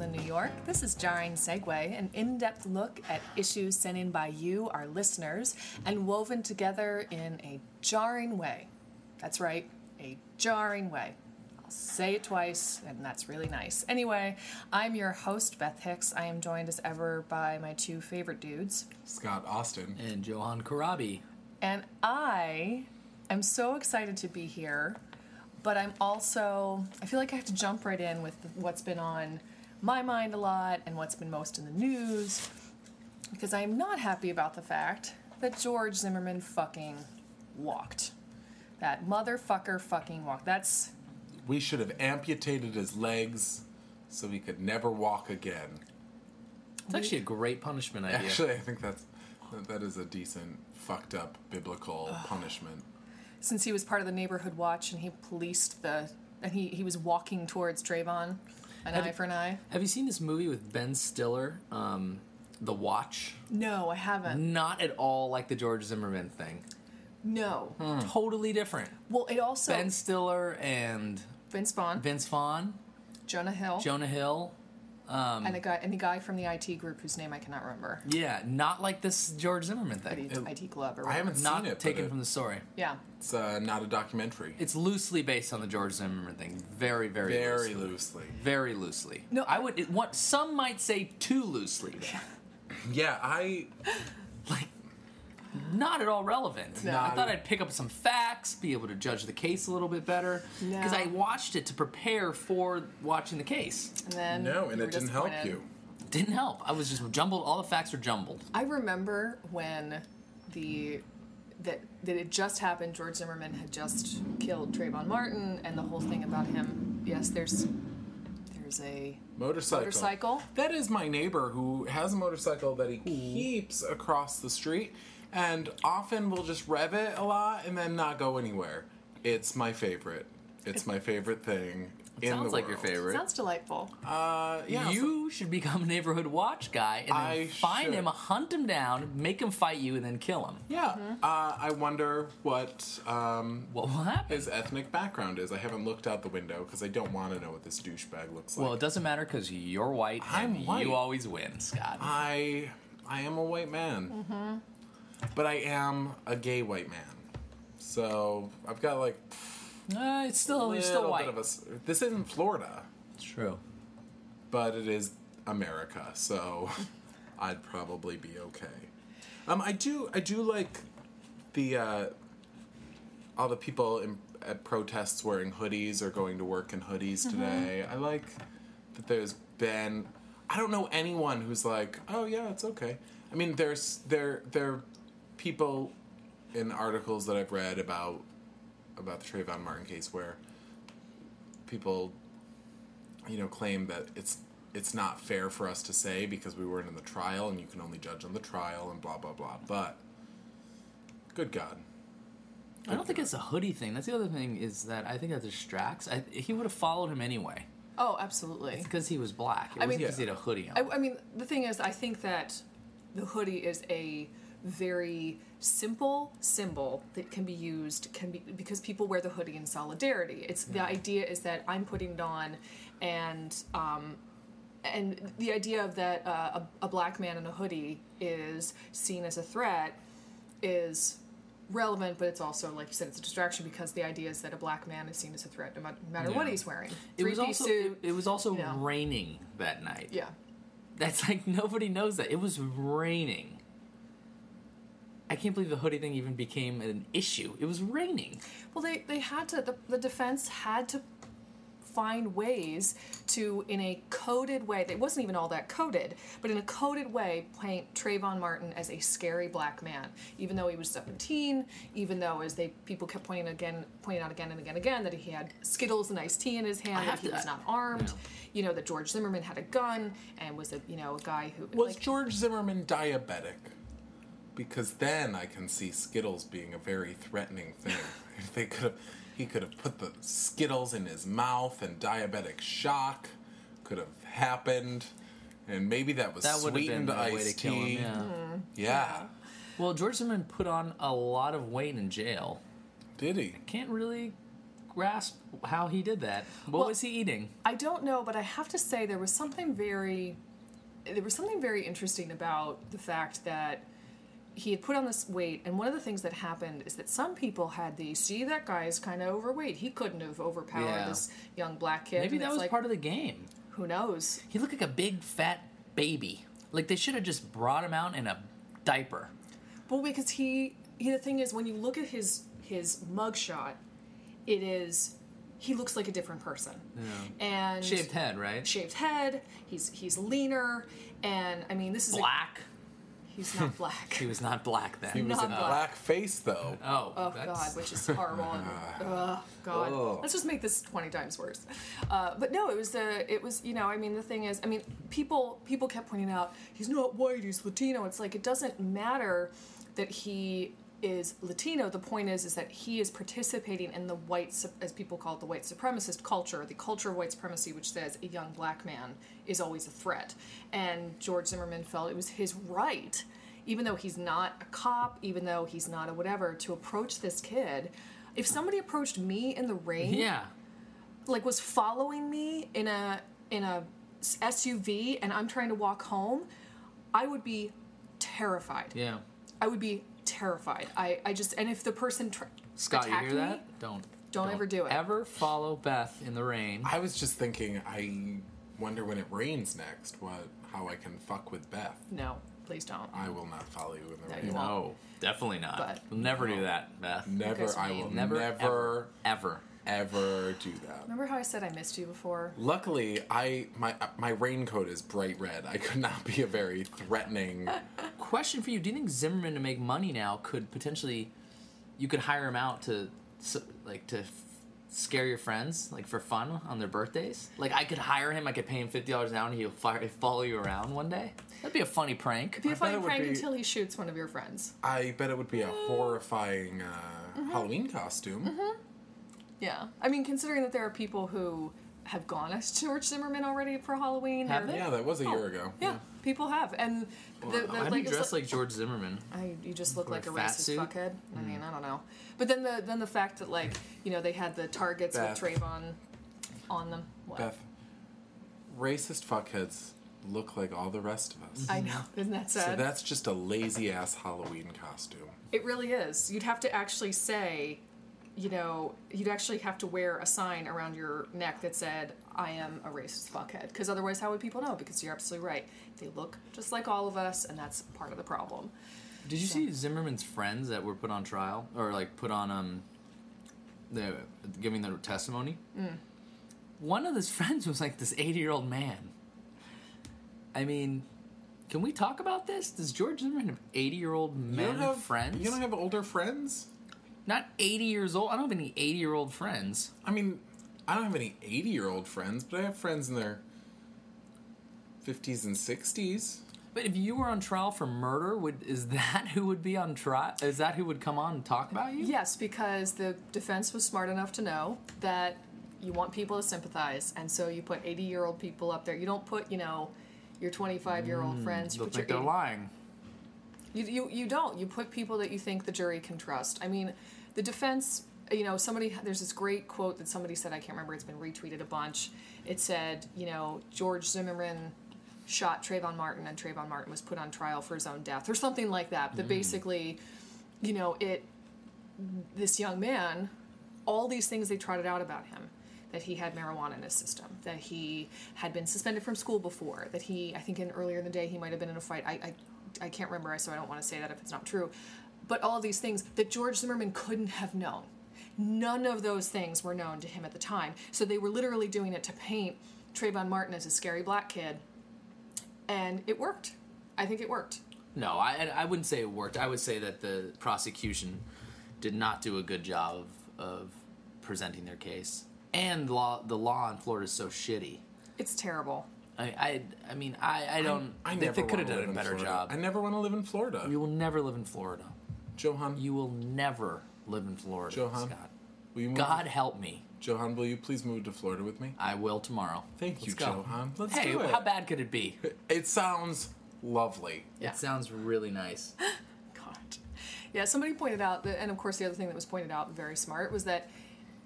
Brooklyn, New York. This is Jarring Segue, an in-depth look at issues sent in by you, our listeners, and woven together in a jarring way. That's right, a jarring way. I'll say it twice, and that's really nice. Anyway, I'm your host, Beth Hicks. I am joined as ever by my two favorite dudes, Scott Austin and Johan Karabi. And I am so excited to be here, but I feel like I have to jump right in with what's been on my mind a lot and what's been most in the news, because I am not happy about the fact that George Zimmerman fucking walked. That motherfucker fucking walked. We should have amputated his legs so he could never walk again. It's actually a great punishment idea. Actually, I think that is a decent, fucked up biblical punishment. Since he was part of the neighborhood watch and he policed and he was walking towards Trayvon, eye for an eye. Have you seen this movie with Ben Stiller, The Watch? No, I haven't. Not at all like the George Zimmerman thing. No. Totally different. Well, it also... Ben Stiller and... Vince Vaughn. Jonah Hill. And the guy from the IT group whose name I cannot remember. Yeah, not like this George Zimmerman thing. IT Club or whatever. I haven't seen not it. Taken from the story. Yeah. It's not a documentary. It's loosely based on the George Zimmerman thing. Very, very, very loosely. Very loosely. No, some might say too loosely. Yeah, not at all relevant. No. I thought I'd pick up some facts, be able to judge the case a little bit better. No. Because I watched it to prepare for watching the case. And then it didn't help you. Didn't help. I was just jumbled. All the facts were jumbled. I remember when that it just happened. George Zimmerman had just killed Trayvon Martin, and the whole thing about him. Yes, there's a motorcycle. That is my neighbor who has a motorcycle that he keeps across the street, and often will just rev it a lot and then not go anywhere. It's my favorite. It's my favorite thing in the world. Sounds like your favorite. Sounds delightful. Yeah. You should become a neighborhood watch guy and then find him, hunt him down, make him fight you, and then kill him. Yeah. I wonder what will happen. his ethnic background is. I haven't looked out the window because I don't want to know what this douchebag looks like. Well, it doesn't matter because you're white. I'm white. You always win, Scott. I am a white man. Mm-hmm. But I am a gay white man. So I've got like... You're still white. This isn't Florida. It's true. But it is America, so I'd probably be okay. I do like the all the people at protests wearing hoodies or going to work in hoodies today. I like that there's been... I don't know anyone who's like, oh yeah, it's okay. I mean, there people in articles that I've read about the Trayvon Martin case where people, claim that it's not fair for us to say because we weren't in the trial and you can only judge on the trial and blah, blah, blah. But, good God. I don't think it's a hoodie thing. That's the other thing is that I think that distracts. He would have followed him anyway. Oh, absolutely. It's because he was black. It wasn't because he had a hoodie on. I mean, the thing is, I think that the hoodie is a very simple symbol that can be used because people wear the hoodie in solidarity. It's the idea is that I'm putting it on, and the idea of that a black man in a hoodie is seen as a threat is relevant, but it's also, like you said, it's a distraction because the idea is that a black man is seen as a threat no matter what he's wearing. It was also raining that night. Yeah, that's like nobody knows that it was raining. I can't believe the hoodie thing even became an issue. It was raining. Well, they had to. The defense had to find ways to, in a coded way, it wasn't even all that coded, but in a coded way, paint Trayvon Martin as a scary black man. Even though he was 17, even though people kept pointing out again and again that he had Skittles and iced tea in his hand, that he was not armed. Yeah. That George Zimmerman had a gun and was a guy who was George Zimmerman diabetic. Because then I can see Skittles being a very threatening thing. If he could have put the Skittles in his mouth and diabetic shock could have happened. And maybe that sweetened iced tea. Yeah. Well, George Zimmerman put on a lot of weight in jail. Did he? I can't really grasp how he did that. What Well, was he eating? I don't know, but I have to say there was something very interesting about the fact that he had put on this weight, and one of the things that happened is that some people had the, see, that guy is kind of overweight. He couldn't have overpowered Yeah. this young black kid. Maybe And that it's was like, part of the game. who knows? He looked like a big fat baby. Like they should have just brought him out in a diaper. Well, because he the thing is, when you look at his mugshot, he looks like a different person. Yeah. And Shaved head, right? Shaved head. He's leaner, and I mean, this is Black. he's not black. He was not black then. He was Not in black. black face, though. Oh, Oh that's... God, which is horrible. And, God, Ugh. let's just make this 20 times worse. But no, it was I mean, the thing is, I mean, people kept pointing out he's not white, he's Latino. It's like it doesn't matter that he is Latino. The point is that he is participating in the as people call it, the white supremacist culture, the culture of white supremacy, which says a young black man is always a threat. And George Zimmerman felt it was his right, even though he's not a cop, even though he's not a whatever, to approach this kid. If somebody approached me in the rain, Yeah. like was following me in a SUV, and I'm trying to walk home, I would be terrified. Yeah. I would be terrified. I just, and if the person Scott, you attacked hear me, that? Don't ever do it. Ever follow Beth in the rain. I was just thinking, I wonder when it rains next, how I can fuck with Beth. No, please don't. I will not follow you in the No, rain. you won't. No, definitely not. But- we'll never do that, Beth. Never, guys are I mean. will Never, never, ever do that. Remember how I said I missed you before? Luckily, my raincoat is bright red. I could not be a very threatening. Question for you: do you think Zimmerman, to make money now, could potentially, you could hire him out to scare your friends, like for fun on their birthdays? Like I could hire him, I could pay him $50 an hour, and he'll follow you around one day. That'd be a funny prank. It'd be a bet funny it would prank be- until he shoots one of your friends. I bet it would be a horrifying Halloween costume. Yeah. I mean, considering that there are people who have gone as George Zimmerman already for Halloween. Have or- they? Yeah, that was a year ago. Yeah, people have. And How do you dress like George Zimmerman? you just look Wear like a a fat racist suit? fuckhead. I mean, I don't know. But then the fact that, like, they had the targets Beth. with Trayvon on them. What? Beth, racist fuckheads look like all the rest of us. I know. Isn't that So sad? that's just a lazy ass Halloween costume. It really is. You'd have to actually say, you'd actually have to wear a sign around your neck that said, I am a racist fuckhead. Because otherwise, how would people know? Because you're absolutely right. They look just like all of us, and that's part of the problem. Did you see Zimmerman's friends that were put on trial, or like put on giving their testimony? One of his friends was like this 80-year-old man. I mean, can we talk about this? Does George Zimmerman have 80-year-old men friends? You don't have older friends? Not 80 years old. I don't have any 80-year-old friends. I mean, I don't have any 80-year-old friends, but I have friends in their 50s and 60s. But if you were on trial for murder, is that who would be on trial? Is that who would come on and talk about you? Yes, because the defense was smart enough to know that you want people to sympathize, and so you put 80-year-old people up there. You don't put, your 25-year-old friends. You They'll put your think they're 80 lying. You don't. You put people that you think the jury can trust. I mean, the defense, there's this great quote that somebody said, I can't remember, it's been retweeted a bunch. It said, George Zimmerman shot Trayvon Martin, and Trayvon Martin was put on trial for his own death, or something like that. That basically, this young man, all these things they trotted out about him, that he had marijuana in his system, that he had been suspended from school before, that I think earlier in the day he might have been in a fight. I can't remember, so I don't want to say that if it's not true. But all of these things that George Zimmerman couldn't have known. None of those things were known to him at the time. So they were literally doing it to paint Trayvon Martin as a scary black kid. And it worked. I think it worked. No, I wouldn't say it worked. I would say that the prosecution did not do a good job of presenting their case. And the law in Florida is so shitty. It's terrible. I mean, I don't. I they never could have wanna done live a in better Florida. job. I never want to live in Florida. You will never live in Florida. Johan, You will never live in Florida, Johan, Scott. will you move God help me. Johan, will you please move to Florida with me? I will tomorrow. Thank you, Let's go. Johan. Let's Hey, do it. how bad could it be? It sounds lovely. Yeah. It sounds really nice. God. Yeah, somebody pointed out that, and of course the other thing that was pointed out, very smart, was that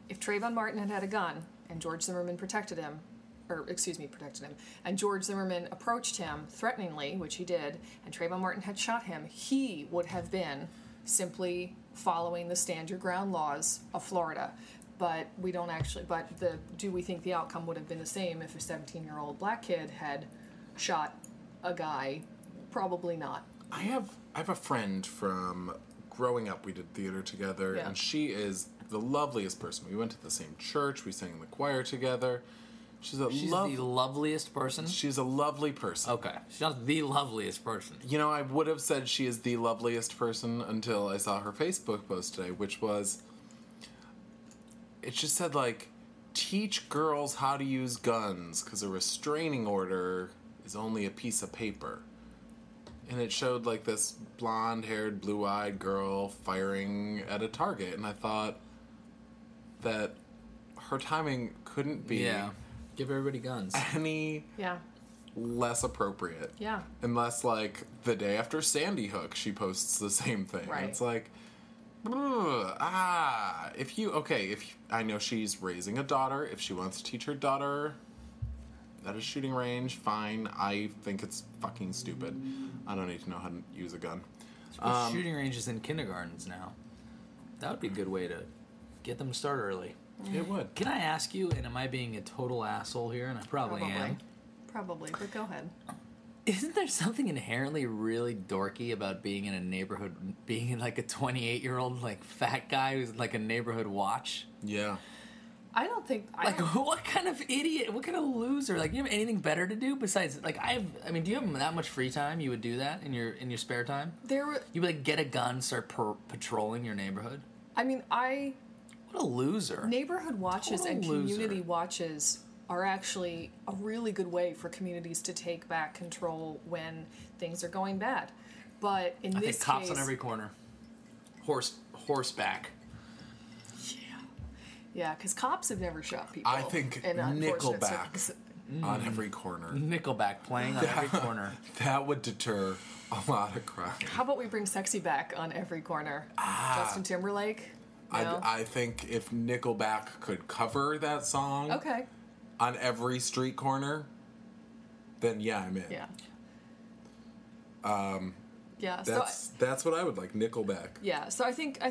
if Trayvon Martin had had a gun and George Zimmerman protected him, and George Zimmerman approached him threateningly, which he did, and Trayvon Martin had shot him, he would have been simply following the stand your ground laws of Florida. But we don't actually, do we think the outcome would have been the same if a 17-year-old black kid had shot a guy? Probably not. I have a friend from growing up. We did theater together, Yeah. and she is the loveliest person. We went to the same church. We sang in the choir together. She's the loveliest person? She's a lovely person. Okay. She's not the loveliest person. You know, I would have said she is the loveliest person until I saw her Facebook post today, which was... It just said, like, teach girls how to use guns, because a restraining order is only a piece of paper. And it showed, like, this blonde-haired, blue-eyed girl firing at a target. And I thought that her timing couldn't be... Yeah. Give everybody guns. Any Yeah. less appropriate. Yeah. Unless, like, the day after Sandy Hook, she posts the same thing. Right. It's like, I know she's raising a daughter. If she wants to teach her daughter at a shooting range, fine. I think it's fucking stupid. I don't need to know how to use a gun. Shooting ranges in kindergartens now. That would be a good way to get them to start early. It would. Can I ask you, and am I being a total asshole here? And I probably am. Probably, but go ahead. Isn't there something inherently really dorky about being in a neighborhood, being in like a 28-year-old like fat guy who's like a neighborhood watch? Yeah. I don't think... What kind of idiot, what kind of loser? Like, you have anything better to do besides, like, do you have that much free time you would do that in your spare time? You would, like, get a gun, start patrolling your neighborhood? What a loser. Neighborhood watches Total and loser. community watches are actually a really good way for communities to take back control when things are going bad. But in this case... cops on every corner. Horseback. Yeah, because cops have never shot people. I think Nickelback on every corner. Nickelback playing on every corner. That would deter a lot of crime. How about we bring Sexy back on every corner? Justin Timberlake? No? I think if Nickelback could cover that song on every street corner, then yeah, I'm in. Yeah. That's what I would like, Nickelback. Yeah, so I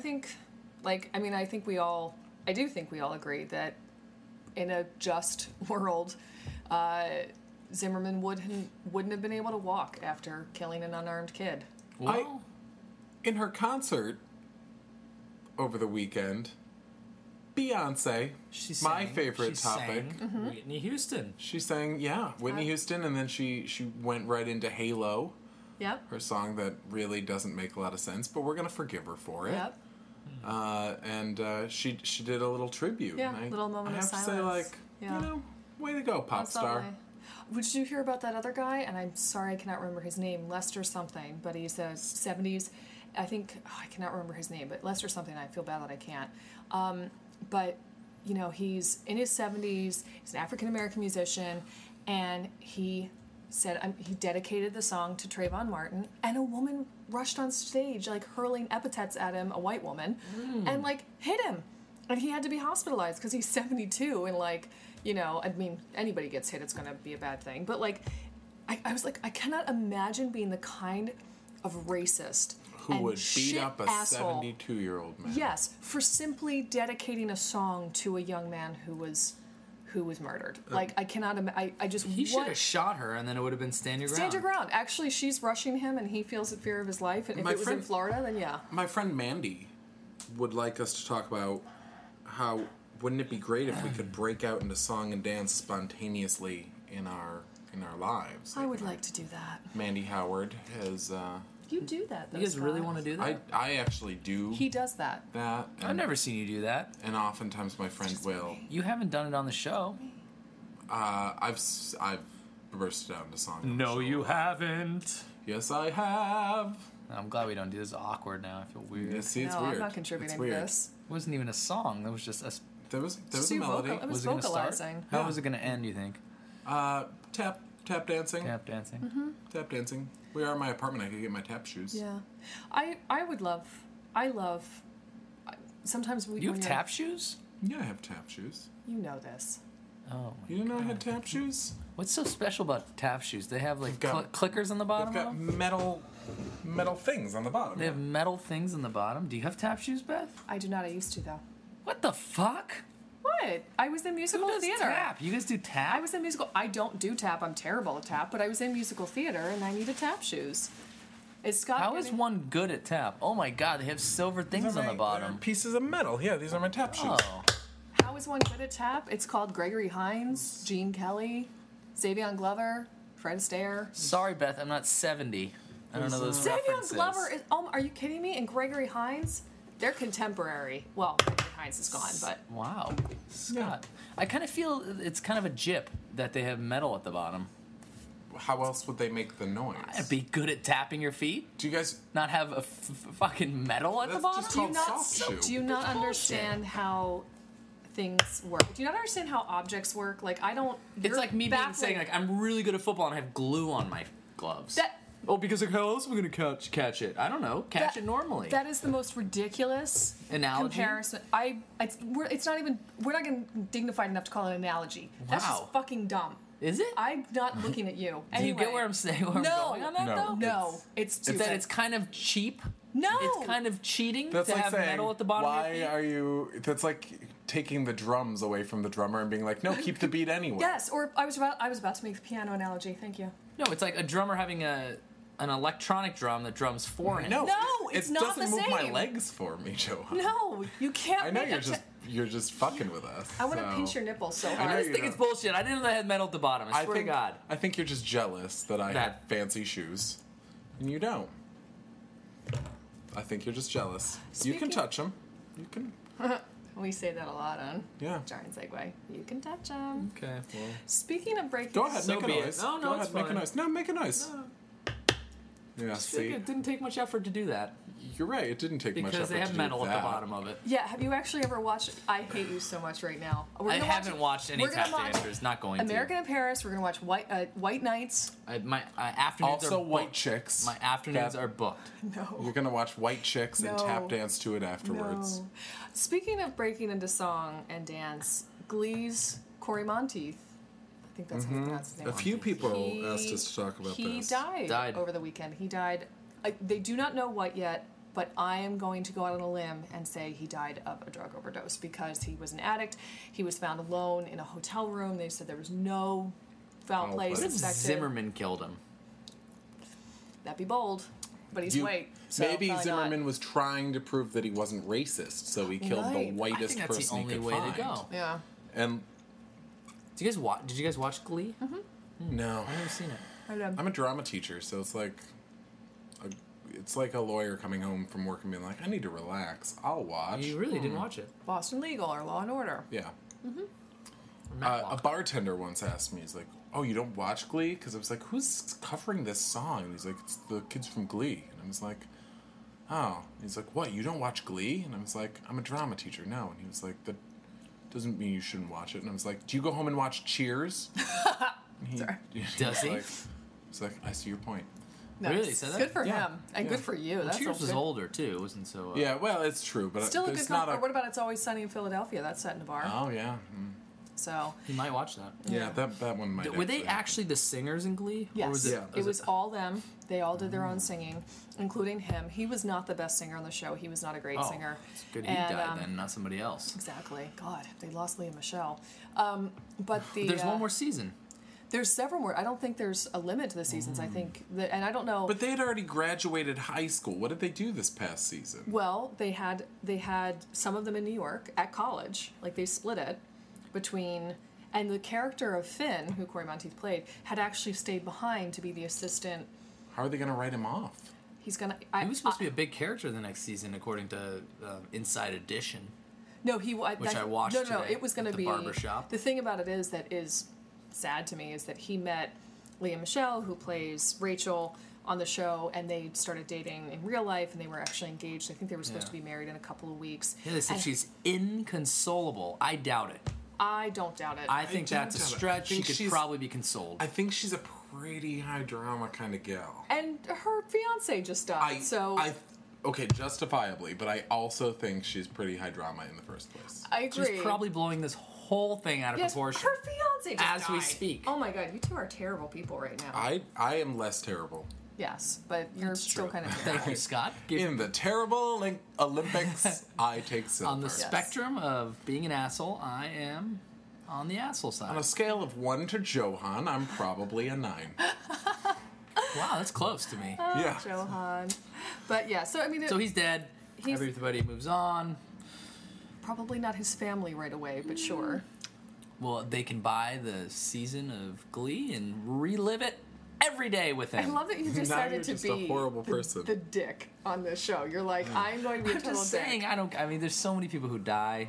do think we all agree that in a just world, Zimmerman wouldn't have been able to walk after killing an unarmed kid. Well, in her concert over the weekend, Beyonce, my favorite topic. Whitney Houston. She sang, Whitney Houston, and then she went right into Halo. Yep. Her song that really doesn't make a lot of sense, but we're gonna forgive her for it. Yep. And she did a little tribute. Yeah, little moment of silence. I have to say, way to go, pop star. Did you hear about that other guy? And I'm sorry I cannot remember his name, Lester something, but he's a 70s, I think, I cannot remember his name, but Lester something, I feel bad that I can't. But, he's in his 70s, he's an African-American musician, and he said he dedicated the song to Trayvon Martin, and a woman rushed on stage, like, hurling epithets at him, a white woman, and, like, hit him. And he had to be hospitalized because he's 72, and, anybody gets hit, it's going to be a bad thing. But, like, I was like, I cannot imagine being the kind of racist who would beat up a 72-year-old man. Yes, for simply dedicating a song to a young man who was murdered. Like, I cannot He should have shot her, and then it would have been stand your ground. Stand your ground. Actually, she's rushing him, and he feels the fear of his life. And if it was in Florida, then yeah. My friend Mandy would like us to talk about how wouldn't it be great if we could break out into song and dance spontaneously in our lives. I would like to do that. Mandy Howard has... You do that, though. You guys really want to do that? I actually do. He does that. I've never seen you do that. And oftentimes my friend will. You haven't done it on the show. I've bursted out into song. No, you haven't. Yes, I have. I'm glad we don't do this. Awkward now. I feel weird. Yeah, see, it's no, weird. I'm not contributing to this. It wasn't even a song. That was just a... There was a melody. It was it going to vocalizing. start? How was it going to end, you think? Tap dancing. Tap dancing. Mm-hmm. Tap dancing. We are in my apartment. I could get my tap shoes. Yeah. I love... Sometimes we... You have tap shoes? Yeah, I have tap shoes. You know this. Oh, my You didn't know I God. had tap shoes? What's so special about tap shoes? They have like They've got- clickers on the bottom They've of got them? metal things on the bottom. They have metal things on the bottom. Do you have tap shoes, Beth? I do not. I used to though. What the fuck? What? I was in musical Who does theater. tap? You guys do tap? I was in musical. I don't do tap. I'm terrible at tap. But I was in musical theater, and I needed tap shoes. It's got. How is one good at tap? Oh my god, they have silver These things are on the they're bottom. pieces of metal. Yeah, these are my tap shoes. Oh. How is one good at tap? It's called Gregory Hines, Gene Kelly, Savion Glover, Fred Astaire. Sorry, Beth, I'm not 70. I don't know those Savion references. Glover is. Oh, are you kidding me? And Gregory Hines, they're contemporary. Well, Gregory Hines is gone, but Wow. Scott. I kind of feel it's kind of a jip that they have metal at the bottom. How else would they make the noise? I'd be good at tapping your feet, Do you guys? not have a fucking metal at the That's bottom. just do you called not? soft shoe. Do you not Bullshit. understand how things work? Do you not understand how objects work? Like I don't. It's you're like me being baffling. saying like I'm really good at football and I have glue on my gloves. That- oh, because like how else am I gonna catch it? I don't know. Catch That- it normally. That is the most ridiculous Analogy? comparison. It's not even. We're not getting dignified enough to call it an analogy. That's Wow. just fucking dumb. Is it? I'm not looking at you. Do you get Anyway. where I'm saying where No. I'm going on that No. though? No, it's It's stupid. that it's kind of cheap. No. It's kind of cheating That's to like have saying, metal at the bottom why of your feet. are you? That's like taking the drums away from the drummer and being like, no, keep the beat anyway. Yes, or I was about to make the piano analogy. Thank you. No, it's like a drummer having an electronic drum that drums for him. No, No, it's it not doesn't the move my same. legs for me, Joanne. No, you can't. I know make you're just fucking with us. I want to so. pinch your nipples so I hard. know I just you think don't. it's bullshit. I didn't know they had metal at the bottom. I swear to God. I think you're just jealous that I have That- fancy shoes, and you don't. I think you're just jealous. You Speaking- can touch them. You can. We say that a lot on Yeah. Giant Segue. You can touch them. Okay, well. Speaking of breaking. Go ahead, So make a be it. noise. No, Go it's ahead, make a fine. noise. No, make a noise. Yeah, I feel like see, it didn't take much effort to do that you're right. It didn't take much because effort they to have do metal at that. the bottom of it. Yeah, have you actually ever watched? I hate you so much right now. We're I gonna haven't watched any we're gonna tap watch dancers. Not going American in Paris. We're gonna watch White Nights. to. My afternoons Also, are white booked. chicks. My afternoons That- are booked. No. You're gonna watch White Chicks and No. tap dance to it afterwards. No. Speaking of breaking into song and dance, Glee's Corey Monteith. I think that's how you pronounce his name. A few people He- asked us to talk about he this. died over the weekend. He died. They do not know what yet, but I am going to go out on a limb and say he died of a drug overdose because he was an addict. He was found alone in a hotel room. They said there was no foul Foul play play. What if suspected. Zimmerman killed him? That'd be bold, but he's You- white. So maybe probably Zimmerman not. was trying to prove that he wasn't racist, so he killed Right. the whitest I think that's person the only he could way find. to go. Yeah. And Did you guys watch Glee? no, I've never seen it. I'm a drama teacher, so it's like a lawyer coming home from work and being like, I need to relax. I'll watch. You really didn't watch it. Boston Legal or Law and Order. Yeah. Matt A Walker. bartender once asked me, he's like, oh, you don't watch Glee? Because I was like, who's covering this song? And he's like, it's the kids from Glee. And I was like, oh. And he's like, what, you don't watch Glee? And I was like, I'm a drama teacher. No. And he was like, that doesn't mean you shouldn't watch it. And I was like, do you go home and watch Cheers? And Sorry. Does he? He's like, I see your point. Nice. Really? Said that? Good for Yeah. him. And Yeah. good for you. Well, That's Cheers was good. older too. It wasn't so. Yeah, well, it's true, but Still a there's good not comfort. What about It's Always Sunny in Philadelphia? That's set in a bar. Oh, yeah. So, You might watch that. Yeah, that one might Were they actually the singers in Glee? yes. Or was it, Yeah. It was all them. They all did their own singing, including him. He was not the best singer on the show. He was not a great Oh, singer. it's good he And, died then, not somebody else. Exactly. God, they lost Leah Michelle. But the There's one more season. There's several more. I don't think there's a limit to the seasons. I think that, and I don't know. But they had already graduated high school. What did they do this past season? Well, they had some of them in New York at college. Like they split it between, and the character of Finn, who Corey Monteith played, had actually stayed behind to be the assistant. How are they going to write him off? He's gonna. He was supposed to be a big character the next season, according to Inside Edition. No, he. Which I watched No, today it was going at to the be barbershop. The thing about it is that is sad to me is that he met Leah Michelle, who plays Rachel on the show, and they started dating in real life, and they were actually engaged. I think they were supposed Yeah. to be married in a couple of weeks. Yeah, they said And she's inconsolable. I doubt it. I don't doubt it. I think don't that's a doubt it. I stretch. She think could she's- probably be consoled. I think she's a pretty high drama kind of gal. and her fiance just died, so okay, justifiably, but I also think she's pretty high drama in the first place. I agree. She's probably blowing this whole thing out of yes, proportion. her fiance just As we died. speak. Oh my god, you two are terrible people right now. I am less terrible. Yes, but you're still true. kind of Thank you, Scott. In the terrible Olympics, I take silver. On the spectrum of being an asshole, I am on the asshole side. On a scale of 1 to Johan, I'm probably a 9. Wow, that's close to me. Yeah. Johan. But yeah, so I mean, So he's dead. Everybody moves on. probably not his family right away, but sure. Well, they can buy the season of Glee and relive it every day with him. I love that you Now decided you're to just be a horrible person. the dick on this show. You're like, I'm going to be a I'm total just dick. saying, I mean, there's so many people who die.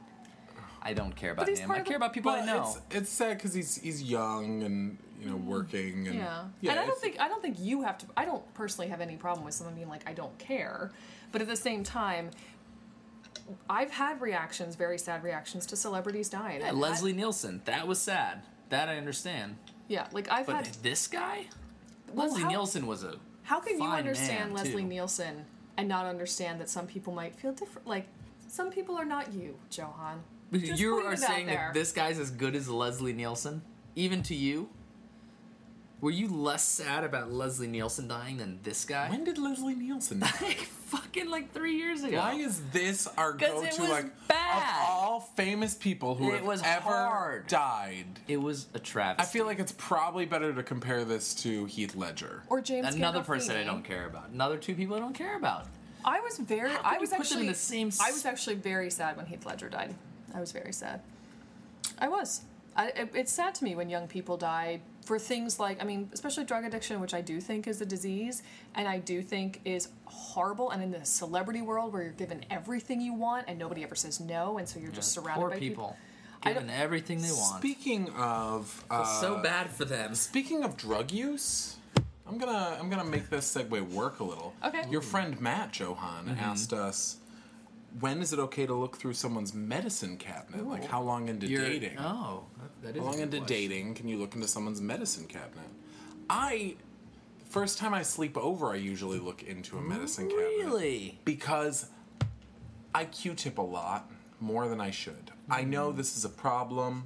I don't care about he's him. part I of care the- about people I know. It's sad because he's young and working and Yeah. yeah. And I don't think you have to. I don't personally have any problem with someone being like, I don't care. But at the same time, I've had reactions, very sad reactions to celebrities dying. Yeah, And Leslie Nielsen, that was sad. That I understand. yeah, like I've But had. this guy? Well, Leslie how- Nielsen was a How can you fine understand man, Leslie too. Nielsen and not understand that some people might feel different? Like, some people are not you, Johan. Just You putting are it out saying there. that this guy's as good as Leslie Nielsen? Even to you? Were you less sad about Leslie Nielsen dying than this guy? When did Leslie Nielsen die? Fucking like 3 years ago. Why is this our 'Cause it go-to? was Like bad. of all famous people who It have was ever hard. died, It was a I travesty. feel like it's probably better to compare this to Heath Ledger. Or James Another person I Gandolfini. don't care about. Another two people I don't care about. I was very. How could I you was put them actually in the same I was actually very sad when Heath Ledger died. I was very sad. I was. It's sad to me when young people die for things like, I mean, especially drug addiction, which I do think is a disease, and I do think is horrible. And in the celebrity world, where you're given everything you want and nobody ever says no, and so you're just surrounded Poor by people. I Given everything they want. Speaking of so bad for them. Speaking of drug use, I'm gonna make this segue work a little. Okay. Your friend Matt Johan asked us, when is it okay to look through someone's medicine cabinet? Like how long into dating? Oh, that is How a long good into question. dating can you look into someone's medicine cabinet? First time I sleep over, I usually look into a medicine cabinet. Really? Because I Q-tip a lot, more than I should. I know this is a problem,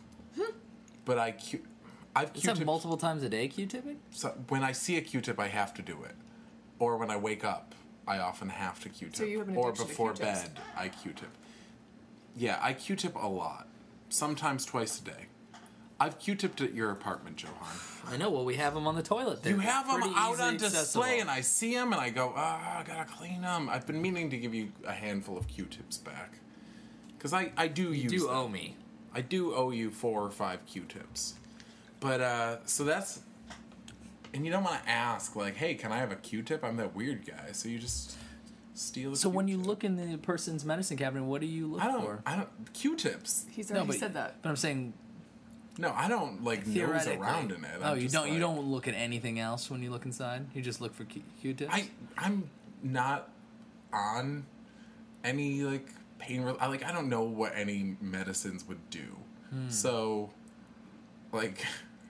but I've Is that Q-tipped. multiple times a day Q-tipping? So when I see a Q-tip, I have to do it. Or when I wake up, I often have to Q-tip. So you have an or addiction to before Q-tips. bed, I Q-tip. Yeah, I Q-tip a lot. Sometimes twice a day. I've Q-tipped at your apartment, Johan. I know. Well, we have them on the toilet there. You have them Pretty out easily on display, accessible. and I see them, and I go, I gotta clean them. I've been meaning to give you a handful of Q-tips back. Because I do use You them. owe me. I do owe you 4 or 5 Q-tips. But, so that's... And you don't want to ask, like, hey, can I have a Q-tip? I'm that weird guy. So you just steal a So when you Q-tip. look in the person's medicine cabinet, what do you look for? I don't... Q-tips. He's already said that. But I'm saying No, I don't, like, nose theoretically. around in it. Oh, I'm you just don't. You like- don't look at anything else when you look inside. You just look for Q-tips. I'm not on any, like, pain... I don't know what any medicines would do. So, like...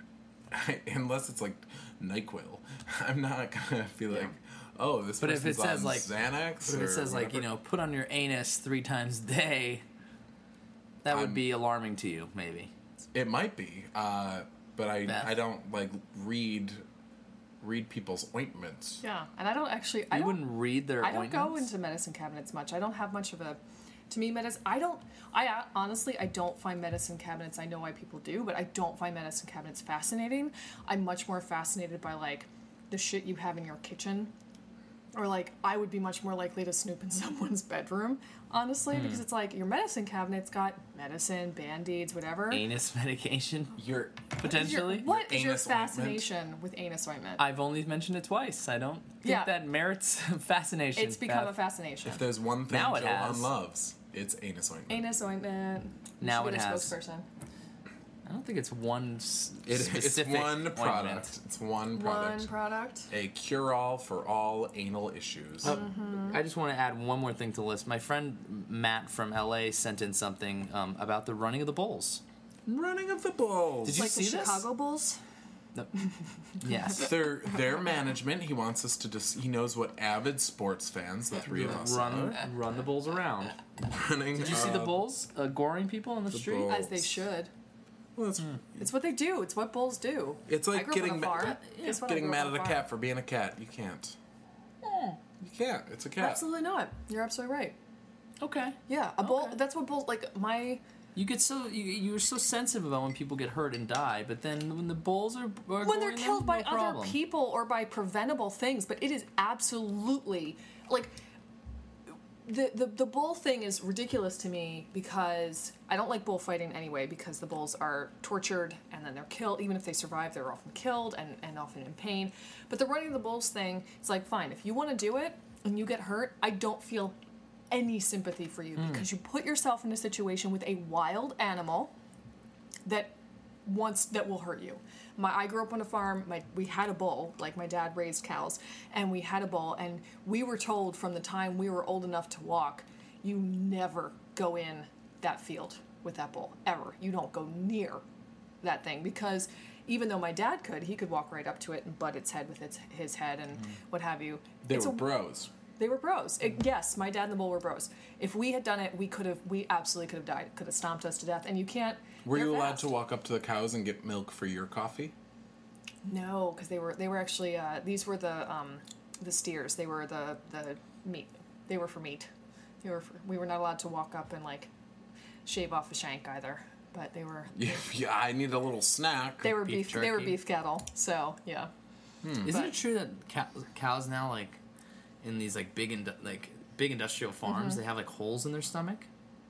unless it's, like, NyQuil, I'm not gonna feel like, oh, this But if person's it says on like Xanax, But if or it says like whatever. put on your anus 3 times a day, that would be alarming to you, maybe. It might be, but Beth. I don't like read people's ointments. Yeah, and I don't actually. You wouldn't read their I don't go ointments? into medicine cabinets much. I don't have much of a. To me, medicine. Honestly, I don't find medicine cabinets. I know why people do, but I don't find medicine cabinets fascinating. I'm much more fascinated by like the shit you have in your kitchen, or like I would be much more likely to snoop in someone's bedroom, honestly, because it's like your medicine cabinet's got medicine, Band-Aids, whatever. Anus medication, Your potentially. What is your anus ointment? fascination with anus ointment? I've only mentioned it twice. I don't think Yeah. that merits fascination. It's become Beth. a fascination. if there's one thing Now it Johan has. loves, it's anus ointment. Anus ointment. You Now should it get a has. spokesperson. I don't think it's one It's specific one ointment. product. It's one product. One product. A cure-all for all anal issues. I just want to add one more thing to the list. My friend Matt from LA sent in something about the running of the Bulls. Running of the Bulls. Did you Like see the this? Chicago Bulls? Yes. Their management. He wants us to. He knows what avid sports fans, the three of us, Run the bulls around. running. Did you see the bulls goring people on the street? bulls. As they should. Well, It's what they do. It's what bulls do. It's I like grew up getting on a farm. Guess what? I getting grew up mad on at a farm. cat for being a cat. You can't. You can't. It's a cat. Absolutely not. You're absolutely right. Okay. Yeah, a bull. Okay. That's what bulls like. You get so you're so sensitive about when people get hurt and die, but then when the bulls are When they're goring killed them, by no other problem. people or by preventable things, but it is absolutely like the bull thing is ridiculous to me because I don't like bullfighting anyway because the bulls are tortured and then they're killed. Even if they survive, they're often killed and often in pain. But the running the bulls thing, it's like, fine, if you want to do it and you get hurt, I don't feel any sympathy for you because you put yourself in a situation with a wild animal that will hurt you. I grew up on a farm. We had a bull. Like, my dad raised cows, and we had a bull. And we were told from the time we were old enough to walk, you never go in that field with that bull ever. You don't go near that thing because even though my dad could, he could walk right up to it and butt its head with his head and what have you. They were bros. They were bros. Yes, my dad and the bull were bros. If we had done it, we absolutely could have died. Could have stomped us to death. And you can't. Were you they're allowed fast. to walk up to the cows and get milk for your coffee? No, because they were actually these were the steers. They were the meat. They were for meat. We were not allowed to walk up and like shave off a shank either. But they were. Yeah, I need a little snack. They were Beef beef. They were jerky. beef cattle. So yeah. Isn't But- it true that cows now, like in these like big industrial farms, they have like holes in their stomach?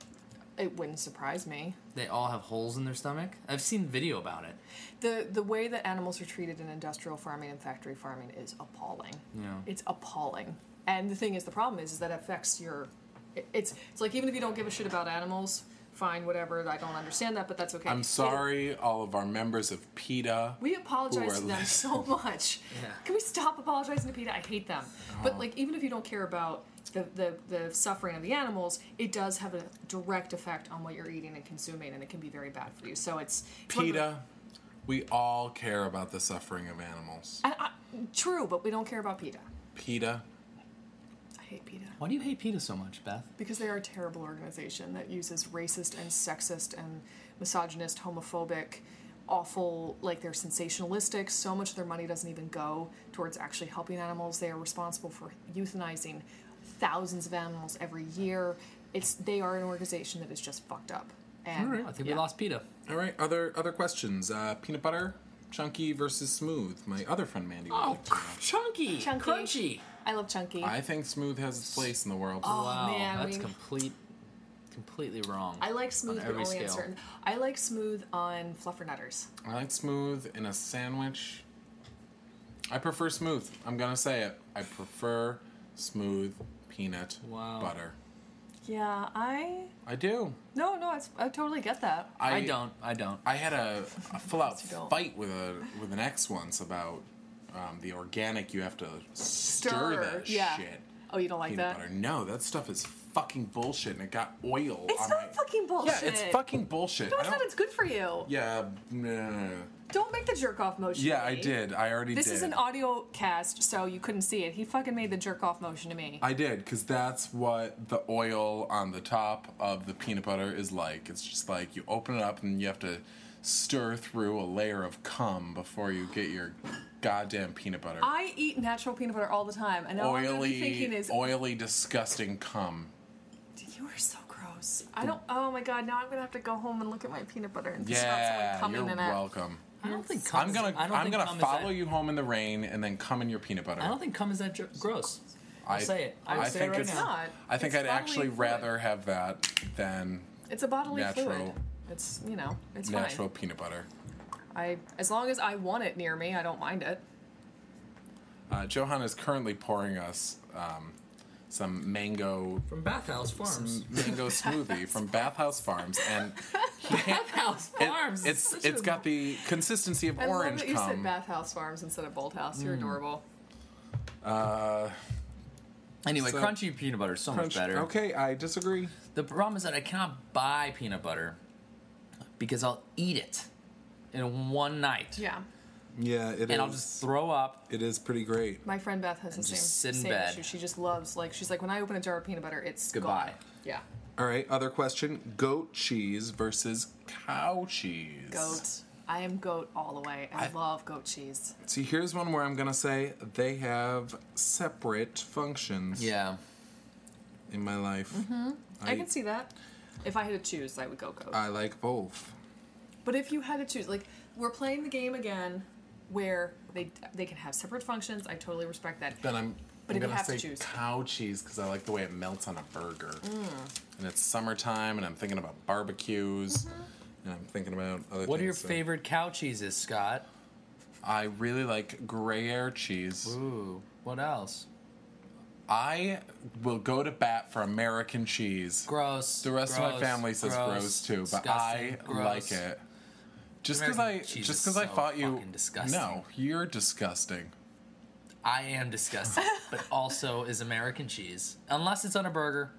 It wouldn't surprise me. They all have holes in their stomach. I've seen video about it. The way that animals are treated in industrial farming and factory farming is appalling. Yeah. It's appalling. And the thing is, the problem is that it affects your. It's like even if you don't give a shit about animals, fine, whatever. I don't understand that, but that's okay. I'm sorry, all of our members of PETA. We apologize to Who are them so much. Yeah. Can we stop apologizing to PETA? I hate them. But like, even if you don't care about the suffering of the animals, it does have a direct effect on what you're eating and consuming, and it can be very bad for you. So it's PETA, we all care about the suffering of animals. True, but we don't care about PETA. PETA. I hate PETA. Why do you hate PETA so much, Beth? Because they are a terrible organization that uses racist and sexist and misogynist, homophobic, awful, like they're sensationalistic. So much of their money doesn't even go towards actually helping animals. They are responsible for euthanizing thousands of animals every year. They are an organization that is just fucked up. And I think we lost PETA. All right, other questions. Peanut butter, chunky versus smooth. My other friend Mandy would like to know. Chunky, crunchy. I love chunky. I think smooth has its place in the world. Oh, Wow, man, that's we- completely wrong. I like smooth, on but every only on scale. certain. I like smooth on fluffernutters. I like smooth in a sandwich. I prefer smooth. I'm gonna say it. I prefer smooth peanut butter. Yeah, I do. no, I totally get that. I don't. I had a full-out You don't. fight with an ex once about the organic. You have to stir that yeah. shit. Oh, you don't like Peanut that? butter. No, that stuff is fucking bullshit, and it got oil. It's on not my... fucking bullshit. Yeah, it's fucking bullshit. No, I it's not. don't- It's good for you. Yeah, no. Don't make the jerk off motion. Yeah, to I me. did. I already did. This is an audio cast, so you couldn't see it. He fucking made the jerk off motion to me. I did, because that's what the oil on the top of the peanut butter is like. It's just like you open it up and you have to stir through a layer of cum before you get your goddamn peanut butter. I eat natural peanut butter all the time, and all I'm gonna be thinking is, oily, disgusting cum. you are so gross. I don't. Oh my god! Now I'm gonna have to go home and look at my peanut butter and smell Yeah, someone you're coming in it. welcome. I don't think I'm gonna follow you home in the rain and then cum in your peanut butter. I don't think cum is that gross. I'll say it. I I would say it think right it's now. not. I think It's I'd bodily actually fluid. rather have that than It's a bodily natural fluid. It's it's natural fine. peanut butter. As long as I want it near me, I don't mind it. Johan is currently pouring us some mango From Bathhouse Farms. smoothie from Bathhouse Farms, and Bathhouse Farms. it's got the consistency of I love orange that you said cum. Bathhouse Farms instead of Bolthouse. You're adorable. Anyway, So- crunchy peanut butter is so much better. Okay, I disagree. The problem is that I cannot buy peanut butter because I'll eat it in one night. Yeah. Yeah, it is. and I'll just throw up. It is pretty great. My friend Beth has the And same, just sit in same bed. issue. She just loves, like, she's like, when I open a jar of peanut butter, it's Goodbye. gone. Yeah. All right, other question. Goat cheese versus cow cheese. Goat. I am goat all the way. I love goat cheese. See, here's one where I'm going to say they have separate functions Yeah. in my life. I can see that. If I had to choose, I would go goat. I like both. But if you had to choose, like, we're playing the game again where they can have separate functions. I totally respect that. Then But if you gonna have to say choose. cow cheese because I like the way it melts on a burger. And it's summertime, and I'm thinking about barbecues, and I'm thinking about other What are your things. So favorite cow cheeses, Scott? I really like Gruyere cheese. Ooh. What else? I will go to bat for American cheese. Gross. The rest of my Gross, family says gross too, but disgusting, I gross. like it. Just because American cheese is I so fought you. fucking disgusting. No, you're disgusting. I am disgusting, but also is American cheese. Unless it's on a burger.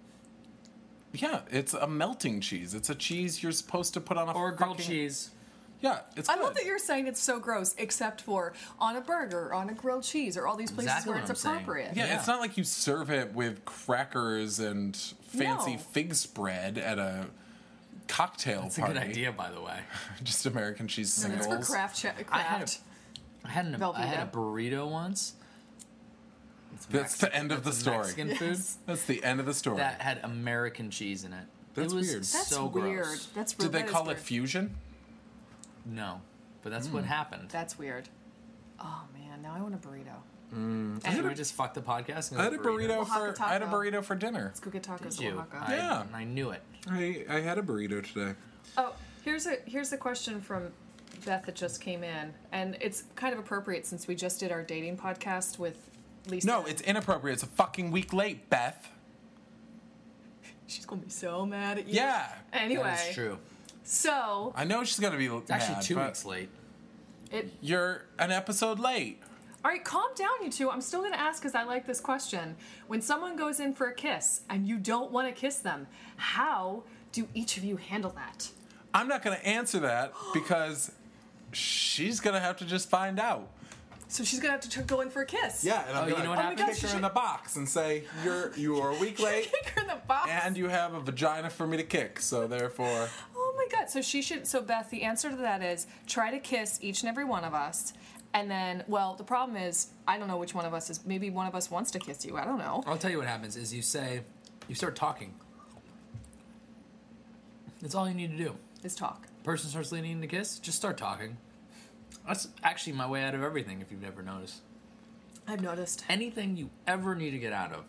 Yeah, it's a melting cheese. It's a cheese you're supposed to put on a Or grilled fucking- cheese. Yeah, it's I good. love that you're saying it's so gross, except for on a burger, on a grilled cheese, or all these places Exactly where what it's I'm saying. appropriate. Yeah, Yeah. it's not like you serve it with crackers and fancy No. fig spread at a cocktail That's a party. good idea, by the way. Just American cheese And it's singles. for craft. I had Craft. I had a Velveeta. burrito once. It's That's the end of the it's story. Mexican Yes. food That's the end of the story. that had American cheese in it. That's it was weird. That's so weird. gross. That's Did they that is call it weird. fusion? No, but that's what happened. That's weird. Oh man, now I want a burrito. Should we just fuck the podcast? And I had a burrito Oaxaca for I had a taco. burrito for dinner. Let's go get tacos Did in you? Oaxaca. Yeah. I knew it. I had a burrito today. Oh, here's a question from Beth that just came in, and it's kind of appropriate since we just did our dating podcast with Lisa. No, it's inappropriate. It's a fucking week late, Beth. She's gonna be so mad at you. Yeah. Anyway, That is true. so I know she's gonna be It's actually mad, 2 but weeks late. You're an episode late. All right, calm down, you two. I'm still gonna ask because I like this question. When someone goes in for a kiss and you don't want to kiss them, how do each of you handle that? I'm not gonna answer that because she's gonna have to just find out. So she's gonna have to go in for a kiss. Yeah, and I'm Oh, you gonna know what happened? kick her in the box and say you are a week late Kick her in the box. and you have a vagina for me to kick. So therefore, Oh my god. So she should. So Beth, the answer to that is try to kiss each and every one of us. And then, well, the problem is, I don't know which one of us is. Maybe one of us wants to kiss you. I don't know. I'll tell you what happens is you start talking. That's all you need to do. Is talk. Person starts leaning in to kiss, just start talking. That's actually my way out of everything, if you've never noticed. I've noticed. Anything you ever need to get out of,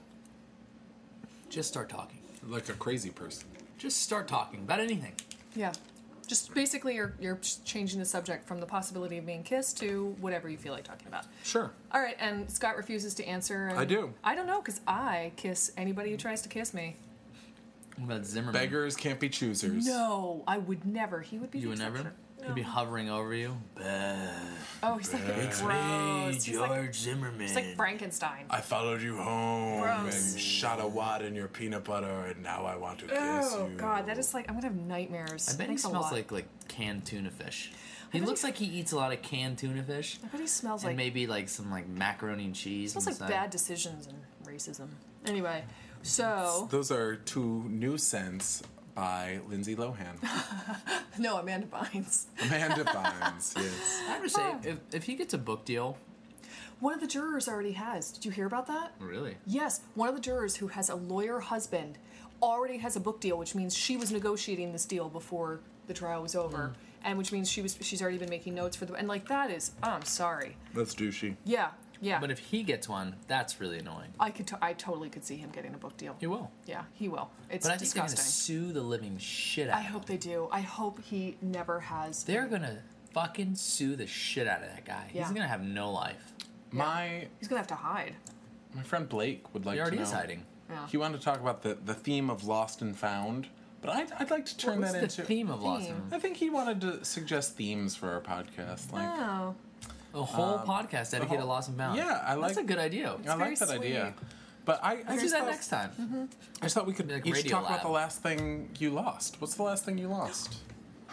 just start talking. like a crazy person. Just start talking about anything. Yeah. Just basically, you're changing the subject from the possibility of being kissed to whatever you feel like talking about. Sure. All right, and Scott refuses to answer. And I do. I don't know, because I kiss anybody who tries to kiss me. What about Zimmerman? Beggars can't be choosers. No, I would never. He would be. You the would never? exception. He'd be hovering over you. Oh, he's like gross. He's like, Zimmerman. he's like Frankenstein. I followed you home Gross. and shot a wad in your peanut butter, and now I want to kiss Oh you. god, that is like I'm gonna have nightmares. I bet he Thanks a smells lot. like canned tuna fish. He bet looks he- like he eats a lot of canned tuna fish. I bet he smells And like maybe like some like macaroni and cheese. smells like inside. bad decisions and racism. Anyway, so Those are two new scents by Lindsay Lohan. no, Amanda Bynes. Amanda Bynes, yes. I have to say, if he gets a book deal, One of the jurors already has. Did you hear about that? really, Yes, one of the jurors who has a lawyer husband already has a book deal, which means she was negotiating this deal before the trial was over, and which means she's already been making notes for the and like that is I'm sorry. That's douchey. Yeah, yeah. but if he gets one, that's really annoying. I totally could see him getting a book deal. He will. Yeah, he will. It's But I think they're gonna disgusting. sue the living shit out I of him. hope they do. I hope he never has. They're gonna fucking sue the shit out of that guy. Yeah. He's gonna have no life. He's gonna have to hide. My friend Blake would like He to already know. is hiding. Yeah. He wanted to talk about the theme of Lost and Found, but I'd like to turn What's that the into theme of Lost Theme. and I think he wanted to suggest themes for our podcast, like Oh, a whole podcast dedicated to Lost and Found. yeah, I like That's a good idea. I like that very idea. sweet. But I Let's do just that thought, next time. I just thought we could Like each Radio talk about Lab. the last thing you lost. What's the last thing you lost?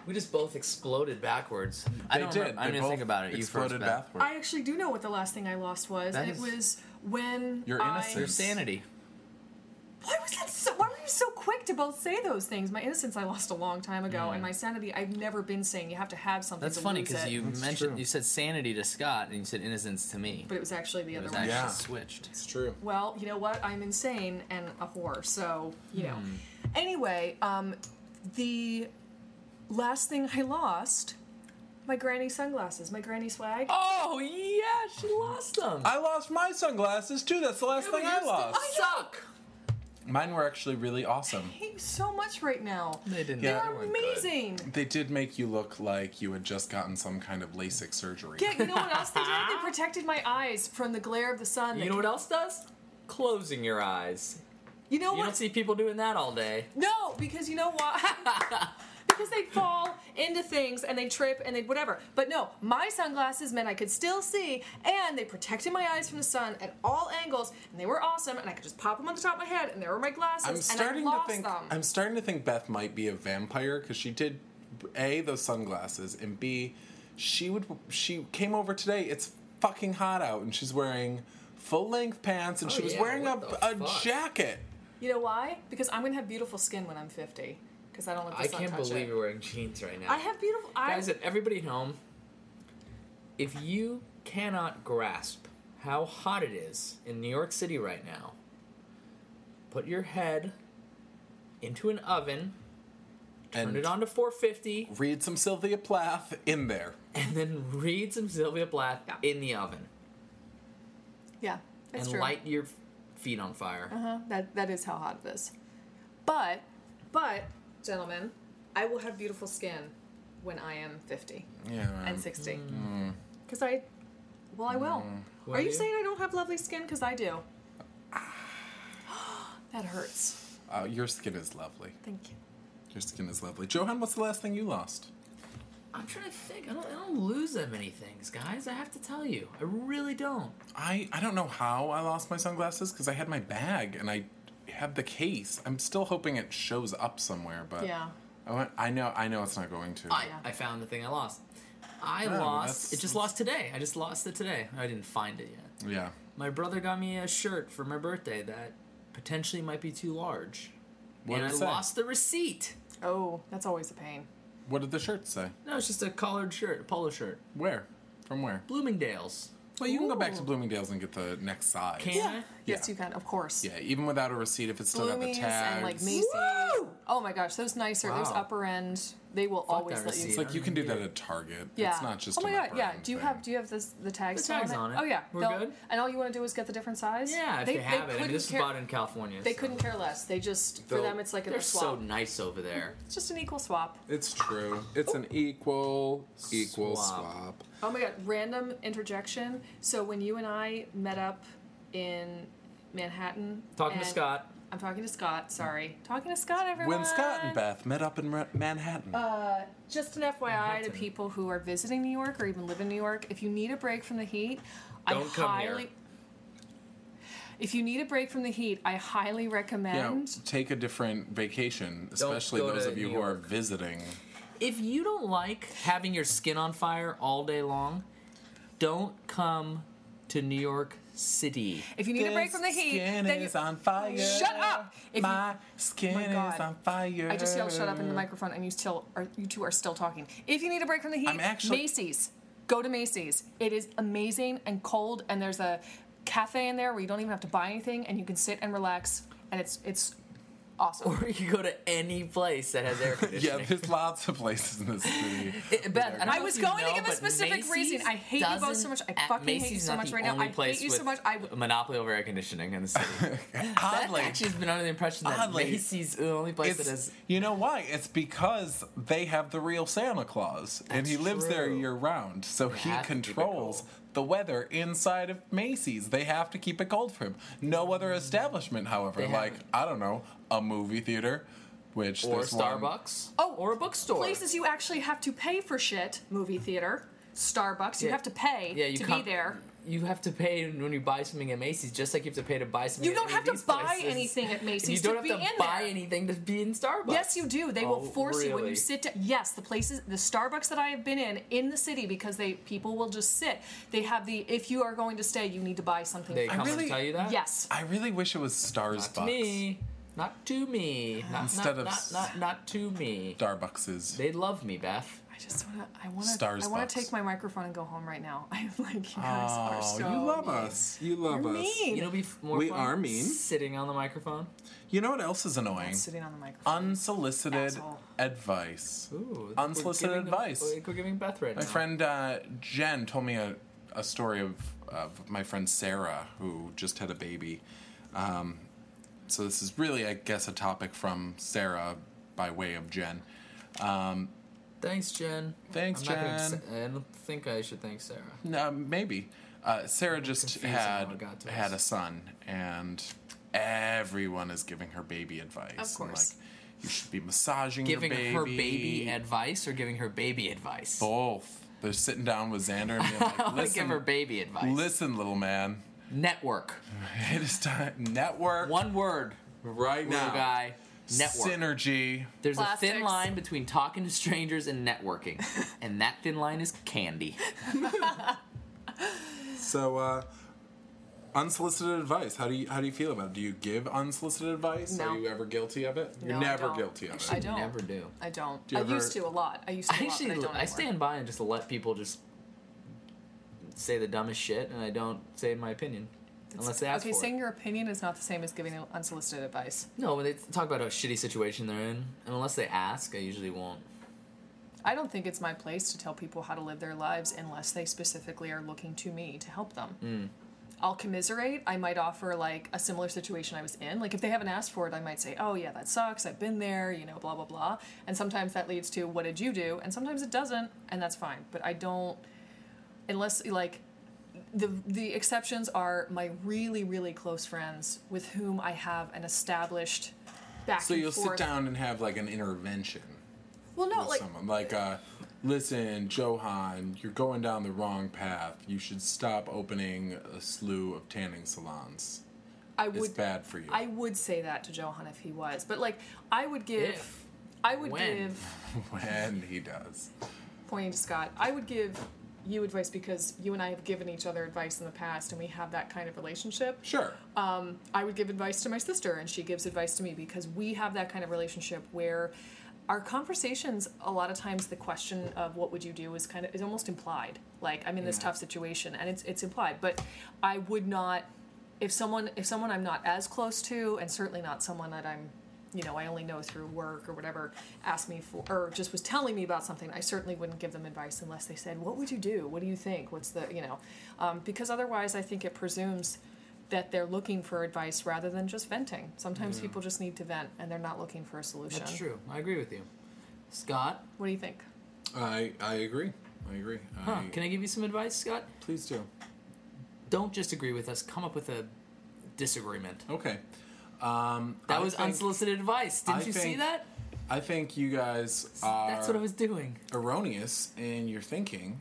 We just both exploded backwards. I They don't did. know. I They didn't both think about it. You first, exploded Beth. backwards. I actually do know what the last thing I lost was, That and it is- was when Your innocence. Your sanity. Why was that so? Why were you so quick to both say those things? My innocence I lost a long time ago, and my sanity I've never been saying. You have to have something. That's to funny lose because it. you That's mentioned true. you said sanity to Scott and you said innocence to me. But it was actually the It other was one. actually Yeah. switched. It's true. Well, you know what? I'm insane and a whore, so you know. Anyway, the last thing I lost, my granny sunglasses, my granny swag. Oh yeah, she lost them. I lost my sunglasses too. That's the last thing I lost. Suck. Mine were actually really awesome. I hate you so much right now. They didn't. Yeah. they They're weren't good. amazing. They did make you look like you had just gotten some kind of LASIK surgery. Yeah, you know what else they did? They protected my eyes from the glare of the sun. You know what else does? Closing your eyes. You know You what? don't see people doing that all day. No, because you know what? Because they'd fall into things and they'd trip and they'd whatever. But no, my sunglasses meant I could still see, and they protected my eyes from the sun at all angles, and they were awesome, and I could just pop them on the top of my head, and there were my glasses, I'm and starting I to lost think. them. I'm starting to think Beth might be a vampire because she did A, those sunglasses, and B, she came over today. It's fucking hot out, and she's wearing full length pants, and Oh, she was yeah, wearing a what the fuck? jacket. You know why? Because I'm gonna have beautiful skin when I'm 50. Because I don't let the I sun can't touch believe it. you're wearing jeans right now. I have beautiful. Guys, and everybody at home, if you cannot grasp how hot it is in New York City right now, put your head into an oven, turn And it on to 450, read some Sylvia Plath in there. and then read some Sylvia Plath Yeah. in the oven. Yeah, that's and true. light your feet on fire. That is how hot it is. But, gentlemen, I will have beautiful skin when I am 50 Yeah. and 60. Because I will. Will Are you you? saying I don't have lovely skin? Because I do. That hurts. Your skin is lovely. Thank you. Your skin is lovely. Johan, what's the last thing you lost? I'm trying to think. I don't lose that many things, guys. I have to tell you. I really don't. I don't know how I lost my sunglasses because I had my bag and I had the case. I'm still hoping it shows up somewhere, but Yeah. I know it's not going to. I found the thing I lost. I Oh, lost. that's- It just lost today. I just lost it today. I didn't find it yet. Yeah. My brother got me a shirt for my birthday that potentially might be too large. What and did I it say? lost the receipt. Oh, that's always a pain. What did the shirt say? No, it's just a collared shirt, a polo shirt. Where? From where? Bloomingdale's. Well, you can go back to Ooh. Bloomingdale's and get the next size. Can I? Yes, Yeah. you can, of course. Yeah, even without a receipt, if it's still got the Bloomies tags. and like Macy's. Woo! Oh my gosh, those nicer, those Wow. upper end, they will always that let you. It's receipt. like you can do that at Target. Yeah. It's not just oh my an god, upper yeah. end Do you thing. have the tags? The tags on it. Oh yeah. We're They'll- good. And all you want to do is get the different size. Yeah, if they have it. I mean, couldn't this is care- bought in California. They so- couldn't care less. They just for They'll- them it's like they're a swap. so nice over there. It's just an equal swap. It's true. It's an equal Swap. swap. Oh my god, random interjection. So when you and I met up in Manhattan, Talking to and- Scott. I'm talking to Scott. Sorry, talking to Scott. Everyone. When Scott and Beth met up in Manhattan. Just an FYI to Manhattan. people who are visiting New York or even live in New York, if you need a break from the heat, Don't come here. If you need a break from the heat, I highly yeah, recommend. take a different vacation, especially go those to of you New who are York. visiting. If you don't like having your skin on fire all day long, don't come to New York City. If you need a break from the heat, Skin then is you, on fire. Shut up! If My skin my God. is on fire. I just yelled "shut up" in the microphone, and you two are still talking. If you need a break from the heat, I'm actually- Macy's. Go to Macy's. It is amazing and cold, and there's a cafe in there where you don't even have to buy anything, and you can sit and relax, and it's awesome. Or you can go to any place that has air Yeah, conditioning. there's lots of places in this city. Beth, I, don't I know was if you going to know, give a but specific Macy's reason. I hate you both so much. I fucking hate you Macy's so not much the right now. only I hate place you so with much. a monopoly over air conditioning in the city. Beth Oddly, actually has been under the impression that Oddly, Macy's is the only place that has. you know why? It's because they have the real Santa Claus, and he That's lives there true. year round, so he have to keep it controls cold. the weather inside of Macy's. They have to keep it cold for him. No other establishment, however, They like haven't. I don't know, a movie theater, which Or there's one- Starbucks. Oh, or a bookstore. Places you actually have to pay for shit. Movie theater, Starbucks. You Yeah. have to pay Yeah, you to come- be there. you have to pay when you buy something at Macy's, just like you have to pay to buy something. You don't at have to these buy places. anything at Macy's You to don't be have to in buy there. anything to be in Starbucks. Yes, you do. They will force you when you really? sit down. Yes, the Starbucks that I have been in the city, because people will just sit. They have if you are going to stay, you need to buy something. They first. come really- and tell you that. Yes. I really wish it was Stars Not to Bucks. me. Not to me. Instead of not to me. Starbucks's. They love me, Beth. I want Stars to Bucks. take my microphone and go home right now. I'm like, you guys are so you love mean. us. You love You're us. mean. You know, be more We fun are mean. sitting on the microphone. You know what else is annoying? Sitting on the microphone. Unsolicited Asshole. advice. Ooh, Unsolicited advice. We're giving Beth right My now. friend Jen told me a story of my friend Sarah, who just had a baby. So this is really, I guess, a topic from Sarah by way of Jen. Thanks, Jen. Thanks, I'm not gonna Jen. I don't think I should thank Sarah. Maybe. Sarah just confused on how it got to had us. a son, and everyone is giving her baby advice. Of course. And, like, you should be massaging Giving your baby. her baby advice or giving her baby advice? Both. They're sitting down with Xander and being like, I want to listen, give her baby advice. listen, little man. Network. It is time. Network. One word, right little now. guy. Network. Synergy. There's a thin Plastics. line between talking to strangers and networking, and that thin line is candy. So, unsolicited advice. How do you feel about it? Do you give unsolicited advice? No. Are you ever guilty of it? You're No, I never don't. guilty of it. I don't. Never do. I don't. Do you I ever- used to a lot. I I actually, but I don't I stand by and just let people just say the dumbest shit, and I don't say my opinion unless they ask Okay, for saying it. your opinion is not the same as giving unsolicited advice. No, when they talk about a shitty situation they're in, and unless they ask, I usually won't. I don't think it's my place to tell people how to live their lives unless they specifically are looking to me to help them. I'll commiserate. I might offer like a similar situation I was in. Like if they haven't asked for it, I might say, "Oh yeah, that sucks. I've been there, you know, blah blah blah." And sometimes that leads to, "What did you do?" And sometimes it doesn't, and that's fine. But I don't, unless like the exceptions are my really really close friends with whom I have an established back So and you'll forth. sit down and have like an intervention Well, no, with like someone. Like, listen, Johan, you're going down the wrong path. You should stop opening a slew of tanning salons. I It's would. bad for you. I would say that to Johan if he was, but like I would give. If. I would When. give. When he does. Pointing to Scott, I would give you advice because you and I have given each other advice in the past, and we have that kind of relationship. Sure. I would give advice to my sister, and she gives advice to me because we have that kind of relationship where our conversations, a lot of times, the question of what would you do is almost implied. Like I'm in this tough situation, and it's implied. But I would not, if someone I'm not as close to, and certainly not someone that I'm, you know, I only know through work or whatever, asked me for, or just was telling me about something, I certainly wouldn't give them advice unless they said, "What would you do? What do you think? What's the, you know," because otherwise, I think it presumes that they're looking for advice rather than just venting. Sometimes people just need to vent, and they're not looking for a solution. That's true. I agree with you. Scott? What do you think? I agree. I agree. Can I give you some advice, Scott? Please do. Don't just agree with us. Come up with a disagreement. Okay. That was unsolicited advice. Didn't I you see think- that? I think you guys are That's what I was doing. erroneous in your thinking.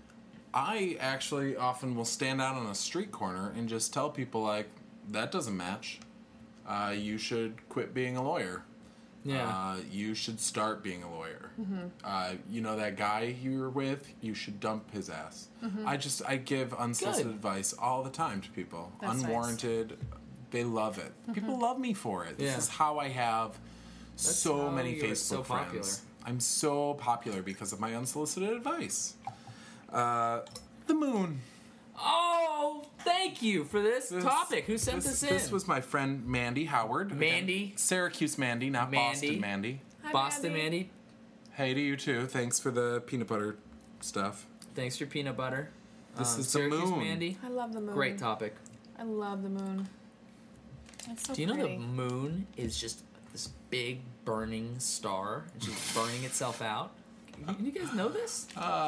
I actually often will stand out on a street corner and just tell people, like, that doesn't match. You should quit being a lawyer. Yeah. You should start being a lawyer. You know that guy you're with, you should dump his ass. I give unsolicited Good. advice all the time to people. That's nice. Unwarranted. They love it. People love me for it. This Yeah. is how I have so how many you're Facebook so friends. popular. I'm so popular because of my unsolicited advice. The moon. Oh, thank you for this topic. Who sent this in? This was my friend Mandy Howard. Mandy? Again, Syracuse Mandy, not Mandy. Boston Mandy. Hi, Boston Mandy. Hey to you too. Thanks for the peanut butter stuff. Thanks for peanut butter. This is the Syracuse moon. Mandy. I love the moon. Great topic. I love the moon. It's so Do you know pretty. the moon is just this big burning star? It's just burning itself out. You guys know this?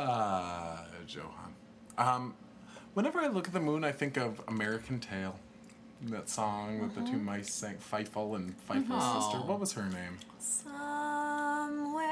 Johan. Whenever I look at the moon, I think of American Tail. That song that the two mice sang, Feifel and Feifel's sister. What was her name? Somewhere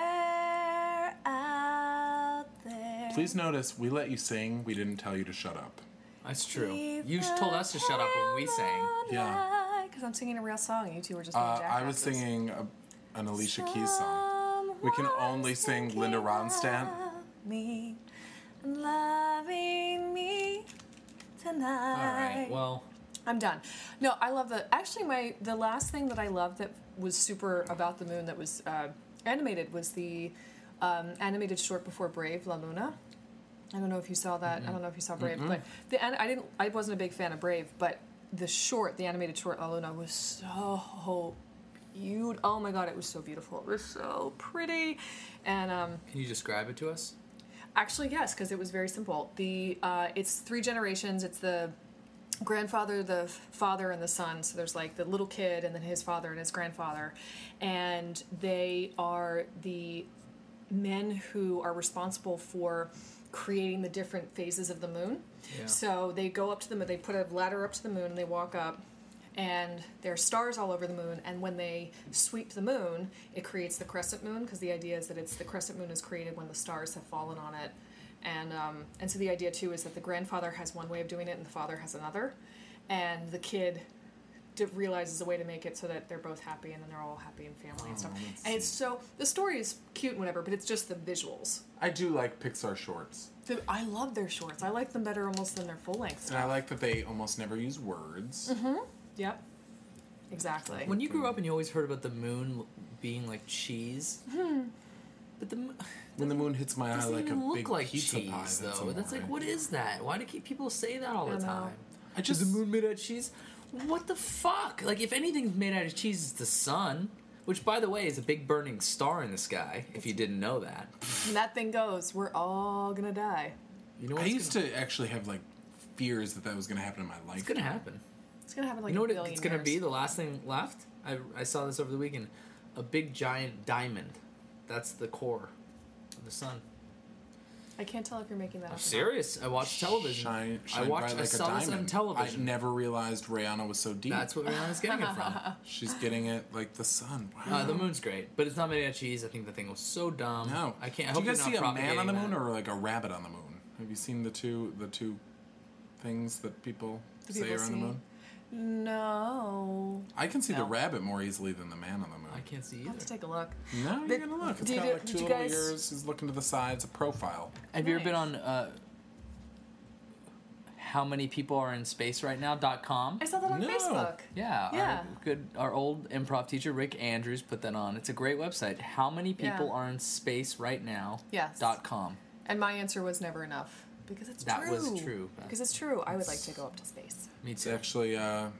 out there. Please notice, we let you sing. We didn't tell you to shut up. That's true. You told us to shut up when we sang. Yeah. Because I'm singing a real song, and you two were just being I was jackasses. singing an Alicia Keys song. We can only sing Linda Ronstadt. Me and loving me tonight. All right. Well, I'm done. No, I love the last thing that I loved that was super about the moon that was animated was the animated short before Brave, La Luna. I don't know if you saw that. I don't know if you saw Brave, but I wasn't a big fan of Brave, but the animated short La Luna was so beautiful. Oh my god, it was so beautiful. It was so pretty, and can you describe it to us? actually yes, because it was very simple. It's 3 generations. It's the grandfather, the father, and the son. So there's like the little kid, and then his father and his grandfather, and they are the men who are responsible for creating the different phases of the moon. Yeah. So they go up to the moon, they put a ladder up to the moon, and they walk up, and there are stars all over the moon, and when they sweep the moon, it creates the crescent moon, because the idea is that the crescent moon is created when the stars have fallen on it. And so the idea, too, is that the grandfather has one way of doing it, and the father has another, and the kid realizes a way to make it so that they're both happy, and then they're all happy in family and stuff. And it's so, the story is cute and whatever, but it's just the visuals. I do like Pixar shorts. I love their shorts. I like them better almost than their full-length stuff. And I like that they almost never use words. Yep. Exactly. When you grew up and you always heard about the moon being like cheese, but When the moon hits my eye doesn't like a even look big like pizza cheese, pie. though. That's like, what is that? Why do people say that all the I know. time? I just- Is the moon made out of cheese? What the fuck? Like, if anything's made out of cheese, it's the sun. Which, by the way, is a big burning star in the sky, if you didn't know that. When that thing goes, we're all gonna die. You know I what's used to actually have like fears that was going to happen in my life. It's gonna happen. It's gonna happen like You know a what billion it's gonna years. be? The last thing left? I saw this over the weekend. A big giant diamond. That's the core of the sun. I can't tell if you're making that up. I'm or not. serious. I watched television. Shine I watched. bright I like saw a this on diamond. television. I never realized Rihanna was so deep. That's what Rihanna's getting it from. She's getting it like the sun. Wow. The moon's great, but it's not made out of cheese. I think the thing was so dumb. No, I can't. I Do hope you guys you're see not a man on the propagating moon that. or like a rabbit on the moon? Have you seen the two things that people Do say people are on the see? moon? No. I can see the No. rabbit more easily than the man on the moon. I can't see I'll either. have to take a look. No, But you're gonna look. It's did got you- like did 2 you little guys- ears. He's looking to the sides. A profile. Have you ever been Nice. on how many people are in space right now.com? I saw that on No. Facebook. Yeah, Yeah. our old improv teacher Rick Andrews put that on. It's a great website. How many people Yeah. are in space right now? Yes. .com. And my answer was never enough. Because it's That true. was true, Beth. Because it's true. I would like to go up to space. Me It's too. actually.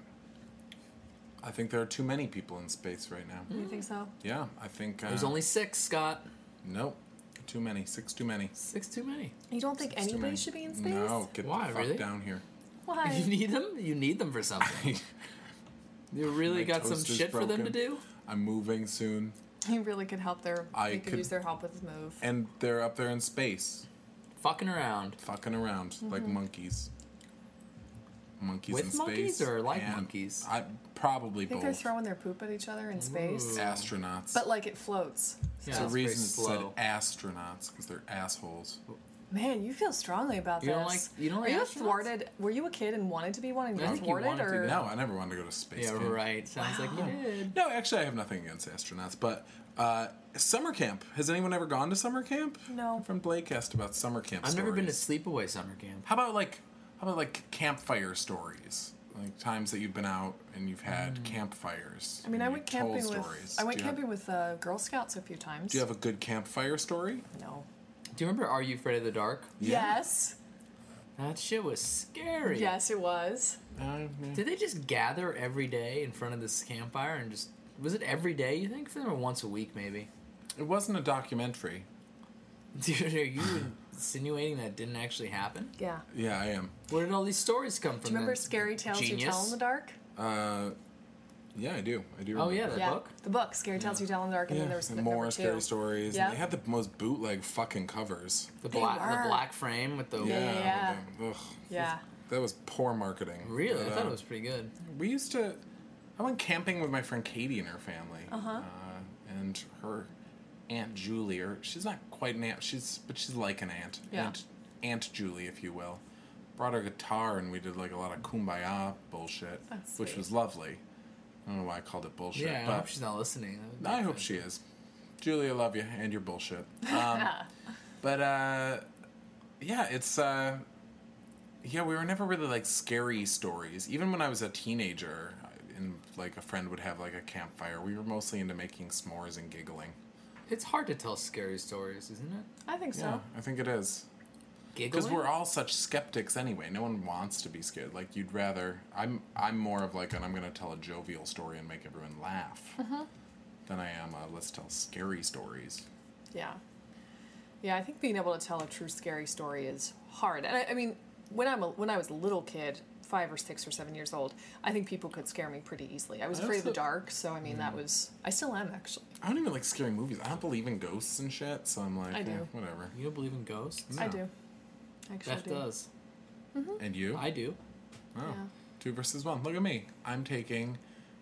I think there are too many people in space right now. You think so? Yeah, I think. There's only 6, Scott. Nope. Too many. 6 too many. 6 too many. You don't think Six too anybody many. should be in space? No, get Why, the fuck really? down here. Why? You need them? You need them for something. You really My got some toaster's shit for them to broken. do? I'm moving soon, You really could help they could could- use their help with this move. and they're up there in space, Fucking around. fucking around like monkeys. Monkeys With in space. monkeys or like and monkeys? I probably I think both. they're throwing their poop at each other in space. Ooh. Astronauts. But like it floats. Yeah, the it's reason very it slow. said astronauts because they're assholes. Man, you feel strongly about You this. don't like- you don't Are like you astronauts? thwarted? Were you a kid and wanted to be one and you I were think you thwarted, wanted to or be. No, I never wanted to go to space. Yeah, camp. right. Sounds like you did. No, actually, I have nothing against astronauts, but summer camp. Has anyone ever gone to summer camp? No. My friend Blake asked about summer camp. I've never been to stories. sleepaway summer camp. How about like campfire stories? Like times that you've been out and you've had campfires. I mean, and I you went told camping with stories. I went Do you have- camping with Girl Scouts a few times. Do you have a good campfire story? No. Do you remember Are You Afraid of the Dark? Yeah. Yes. That shit was scary. Yes, it was. Did they just gather every day in front of this campfire and just... Was it every day, you think? Or once a week, maybe? It wasn't a documentary. Dude, are you insinuating that didn't actually happen? Yeah. Yeah, I am. Where did all these stories come from? Do you remember then? Scary Tales You Genius? Tell in the Dark? Yeah, I do. I do. Oh, remember yeah, that. the book? The book, Scary Tales You Tell in the Dark, and then there was and number more 2. scary stories. Yeah. And they had the most bootleg fucking covers. The They black were. frame with the... Yeah. Ugh. Yeah. That was poor marketing. Really? But, I thought it was pretty good. We used to. I went camping with my friend Katie and her family. And her Aunt Julie, or she's not quite an aunt. She's like an aunt. Yeah. Aunt Julie, if you will. brought her guitar and we did like a lot of kumbaya bullshit, That's which sweet. was lovely. I don't know why I called it bullshit, Yeah, I but hope she's not listening. I hope she is. Julie, I love you and your bullshit. But yeah, it's yeah, we were never really like scary stories. Even when I was a teenager, and like a friend would have like a campfire, we were mostly into making s'mores and giggling. It's hard to tell scary stories, isn't it? I think so. Yeah, I think it is. Giggling? Because we're all such skeptics anyway. No one wants to be scared. Like you'd rather. I'm more of like I'm going to tell a jovial story and make everyone laugh than I am. Let's tell scary stories. Yeah. Yeah, I think being able to tell a true scary story is hard. And I mean, when I was a little kid, 5 or 6 or 7 years old, I think people could scare me pretty easily. I was afraid of the dark, so I mean that was. I still am actually. I don't even like scary movies. I don't believe in ghosts and shit, so I'm like, I do. Whatever. You don't believe in ghosts? I No. do. Actually, Beth do. does. And you? I do. Oh, Yeah. 2 versus 1. Look at me. I'm taking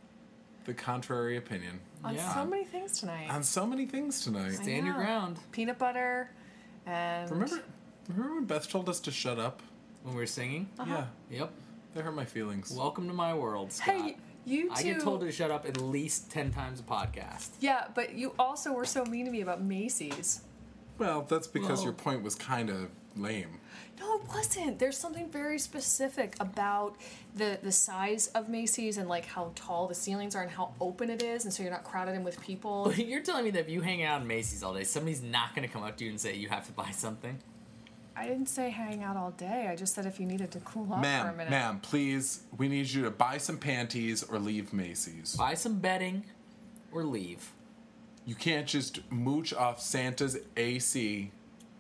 the contrary opinion On Yeah. so many things tonight. on so many things tonight. Stand your know. ground. Peanut butter, and Remember when Beth told us to shut up? When we were singing? Yeah, Yep. that hurt my feelings. Welcome to my world, Scott. Hey, you two. I get told to shut up at least 10 times a podcast. Yeah, but you also were so mean to me about Macy's. Well, that's because Well- your point was kind of lame. No, it wasn't. There's something very specific about the size of Macy's and like how tall the ceilings are and how open it is, and so you're not crowded in with people. But you're telling me that if you hang out in Macy's all day, somebody's not going to come up to you and say you have to buy something? I didn't say hang out all day. I just said if you needed to cool off for a minute. Ma'am, please, we need you to buy some panties or leave Macy's. Buy some bedding or leave. You can't just mooch off Santa's AC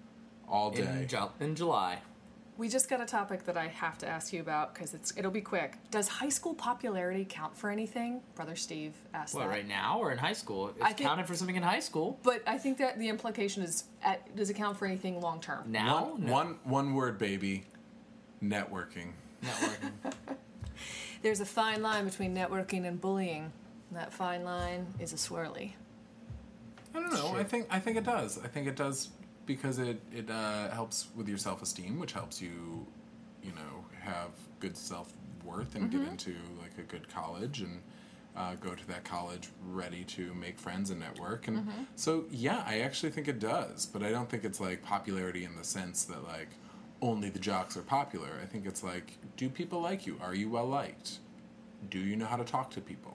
all day. In July. We just got a topic that I have to ask you about because it'll be quick. Does high school popularity count for anything? Brother Steve asked What, that. right now or in high school? I It's think- counted for something in high school. But I think that the implication is, does it count for anything long term? Now? One word, baby. Networking. Networking. There's a fine line between networking and bullying. And that fine line is a swirly. I don't know. Sure. I think it does. I think it does because it helps with your self-esteem, which helps you, have good self-worth and get into like a good college and go to that college ready to make friends and network. And so, yeah, I actually think it does. But I don't think it's like popularity in the sense that like only the jocks are popular. I think it's like, do people like you? Are you well liked? Do you know how to talk to people?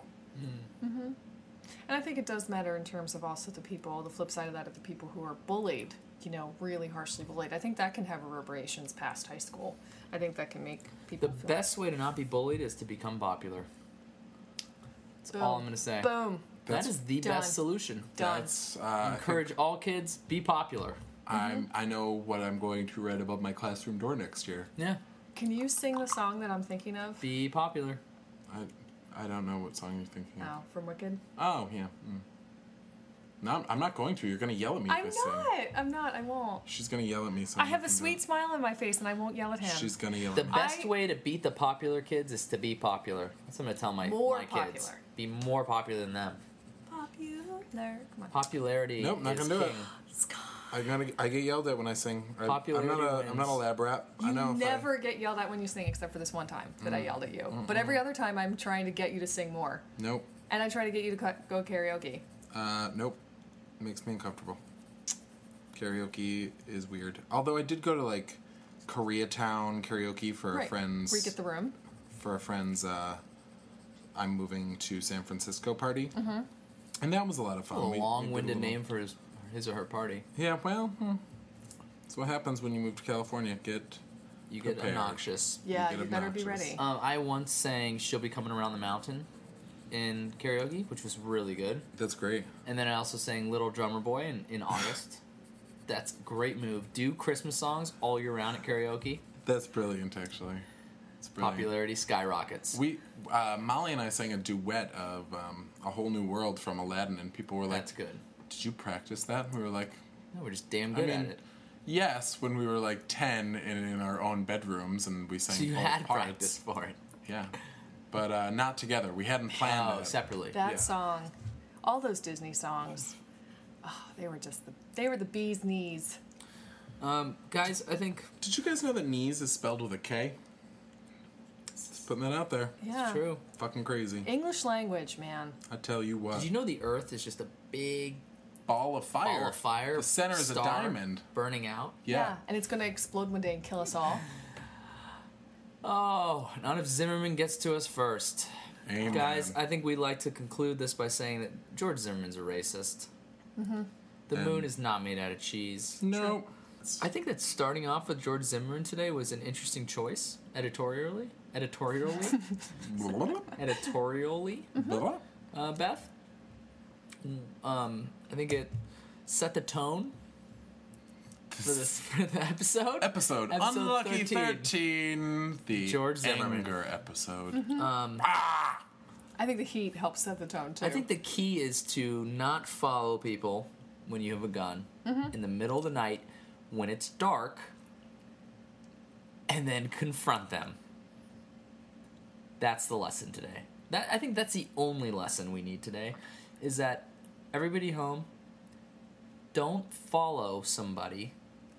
And I think it does matter in terms of also the flip side of that, of the people who are bullied, really harshly bullied. I think that can have reverberations past high school. I think that can make people The feel... best way to not be bullied is to become popular. That's Boom. all I'm going to say. Boom. That is the Done. best solution. Done. That's I Encourage all kids, be popular. I know what I'm going to write above my classroom door next year. Yeah, Can you sing the song that I'm thinking of? be popular. I don't know what song you're thinking of. Oh, from Wicked? Oh, yeah. No, I'm not going to. You're going to yell at me if I sing. I'm not. I won't. She's going to yell at me. So I have a can sweet smile on my face and I won't yell at him. She's going to yell The at me. best way to beat the popular kids is to be popular. That's what I'm going to tell my kids. Popular. Be more popular than them. Popular. Come on. Popularity Nope, not is gonna do it. king. Scott. I get yelled at when I sing. I'm Popularity not a lab rat. I You know if never get yelled at when you sing except for this one time that I yelled at you. But every other time I'm trying to get you to sing more. Nope. And I try to get you to go karaoke. Nope. Makes me uncomfortable. Karaoke is weird. Although I did go to like Koreatown karaoke for a friend's. Where you get the room. For a friend's. I'm moving to San Francisco party. And that was a lot of fun. A We did long-winded little- name for his or her party. Yeah, well, that's what happens when you move to California. You get Prepared. obnoxious. Yeah, get you better be obnoxious. ready. I once sang "She'll Be Coming Around the Mountain" in karaoke, which was really good. That's great. And then I also sang "Little Drummer Boy" in August. That's a great move. Do Christmas songs all year round at karaoke. That's brilliant, actually. It's brilliant. Popularity skyrockets. Molly and I sang a duet of A Whole New World from Aladdin, and people were like, That's good. "Did you practice that?" And we were like, No, we're just damn good at mean, it. yes, when we were like 10 and in our own bedrooms, and we sang So you both had parts. practice for it. Yeah. But not together. We hadn't planned it. Separately. That yeah. song, all those Disney songs, oh, they were the bee's knees. Guys, I think Did you guys know that knees is spelled with a K? Just putting that out there. Yeah. it's true. Fucking crazy. English language, man. I tell you what. Did you know the Earth is just a big Ball of fire. ball of fire? The center is a star diamond. burning out. Yeah. And it's going to explode one day and kill us all. Oh, not if Zimmerman gets to us first. Amen. Guys, I think we'd like to conclude this by saying that George Zimmerman's a racist. The And- moon is not made out of cheese. No. I think that starting off with George Zimmerman today was an interesting choice, editorially. Beth? I think it set the tone for the episode. Episode Unlucky 13. 13, the George Zimmerman. anger episode. I think the heat helps set the tone, too. I think the key is to not follow people when you have a gun in the middle of the night when it's dark and then confront them. That's the lesson today. I think that's the only lesson we need today, is that everybody home, don't follow somebody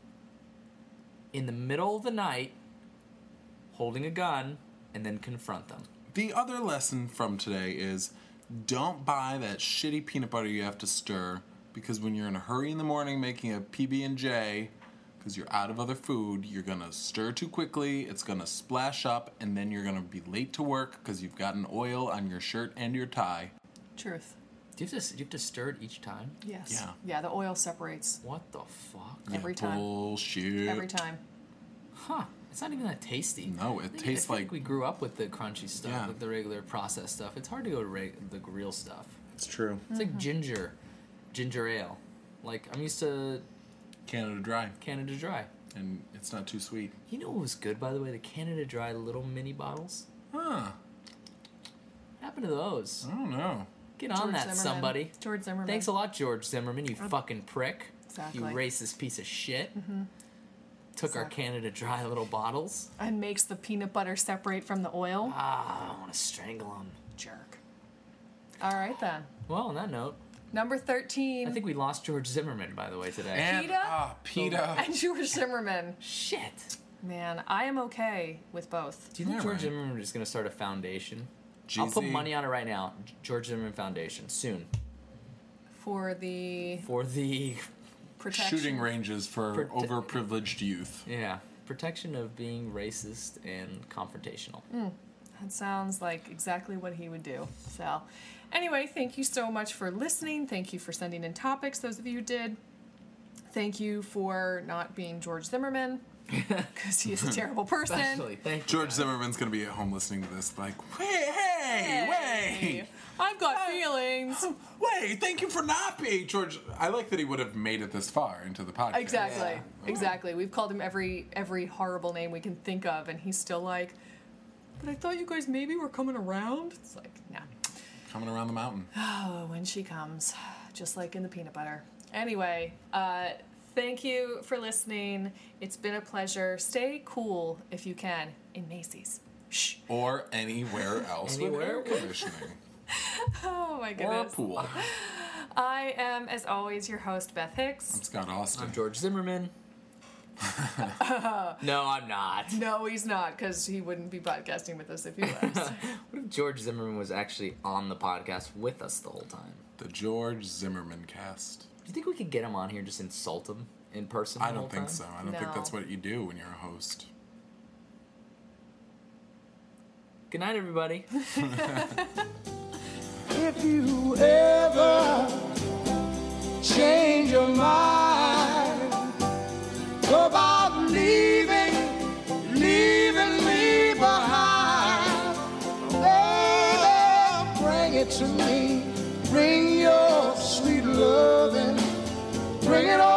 in the middle of the night holding a gun and then confront them. The other lesson from today is don't buy that shitty peanut butter you have to stir, because when you're in a hurry in the morning making a PB&J because you're out of other food, you're going to stir too quickly, it's going to splash up, and then you're going to be late to work because you've gotten oil on your shirt and your tie. Truth. Do you have to stir it each time? Yes. Yeah. Yeah, the oil separates. What the fuck? Every time. Bullshit. Every time. Huh. It's not even that tasty. No, it tastes I like... think we grew up with the crunchy stuff, Yeah. like the regular processed stuff. It's hard to go to the real stuff. It's true. It's like ginger ale. Like, I'm used to Canada Dry. Canada Dry. And it's not too sweet. You know what was good, by the way? The Canada Dry little mini bottles. Huh. What happened to those? I don't know. Get on George that, Zimmerman. somebody. George Zimmerman. Thanks a lot, George Zimmerman, you fucking prick. Exactly. You racist piece of shit. Took our Exactly. Canada Dry little bottles. And makes the peanut butter separate from the oil. I want to strangle him. Jerk. All right, then. Well, on that note, Number 13. I think we lost George Zimmerman, by the way, today. And, PETA? PETA. And George Zimmerman. Shit. Man, I am okay with both. Do you think Yeah, George right. Zimmerman is going to start a foundation? I'll put GZ. money on it right now. George Zimmerman Foundation, soon. For the For the, protection. Shooting ranges for overprivileged youth. protection of being racist and confrontational. That sounds like exactly what he would do. So, anyway, thank you so much for listening. Thank you for sending in topics, those of you who did. Thank you for not being George Zimmerman, because he is a terrible person. Especially, thank you. George guys. Zimmerman's going to be at home listening to this like, hey, I've got feelings. wait, thank you for not being George. I like that he would have made it this far into the podcast. Exactly. Yeah. Exactly. We've called him every horrible name we can think of, and he's still like, but I thought you guys maybe were coming around. It's like, nah. Coming around the mountain. Oh, when she comes, just like in the peanut butter. Anyway, thank you for listening. It's been a pleasure. Stay cool if you can in Macy's. Shh. Or anywhere else with Anywhere air with- conditioning. Oh my Or a goodness. pool. I am, as always, your host, Beth Hicks. I'm Scott Austin. I'm George Zimmerman. No, I'm not. No, he's not, because he wouldn't be podcasting with us if he was. What if George Zimmerman was actually on the podcast with us the whole time? The George Zimmerman cast. Do you think we could get him on here and just insult him in person? I the don't whole think time? so. I don't think No. that's what you do when you're a host. Good night, everybody. If you ever change your mind about leaving me behind, baby, bring it to me. Bring your sweet loving, bring it on.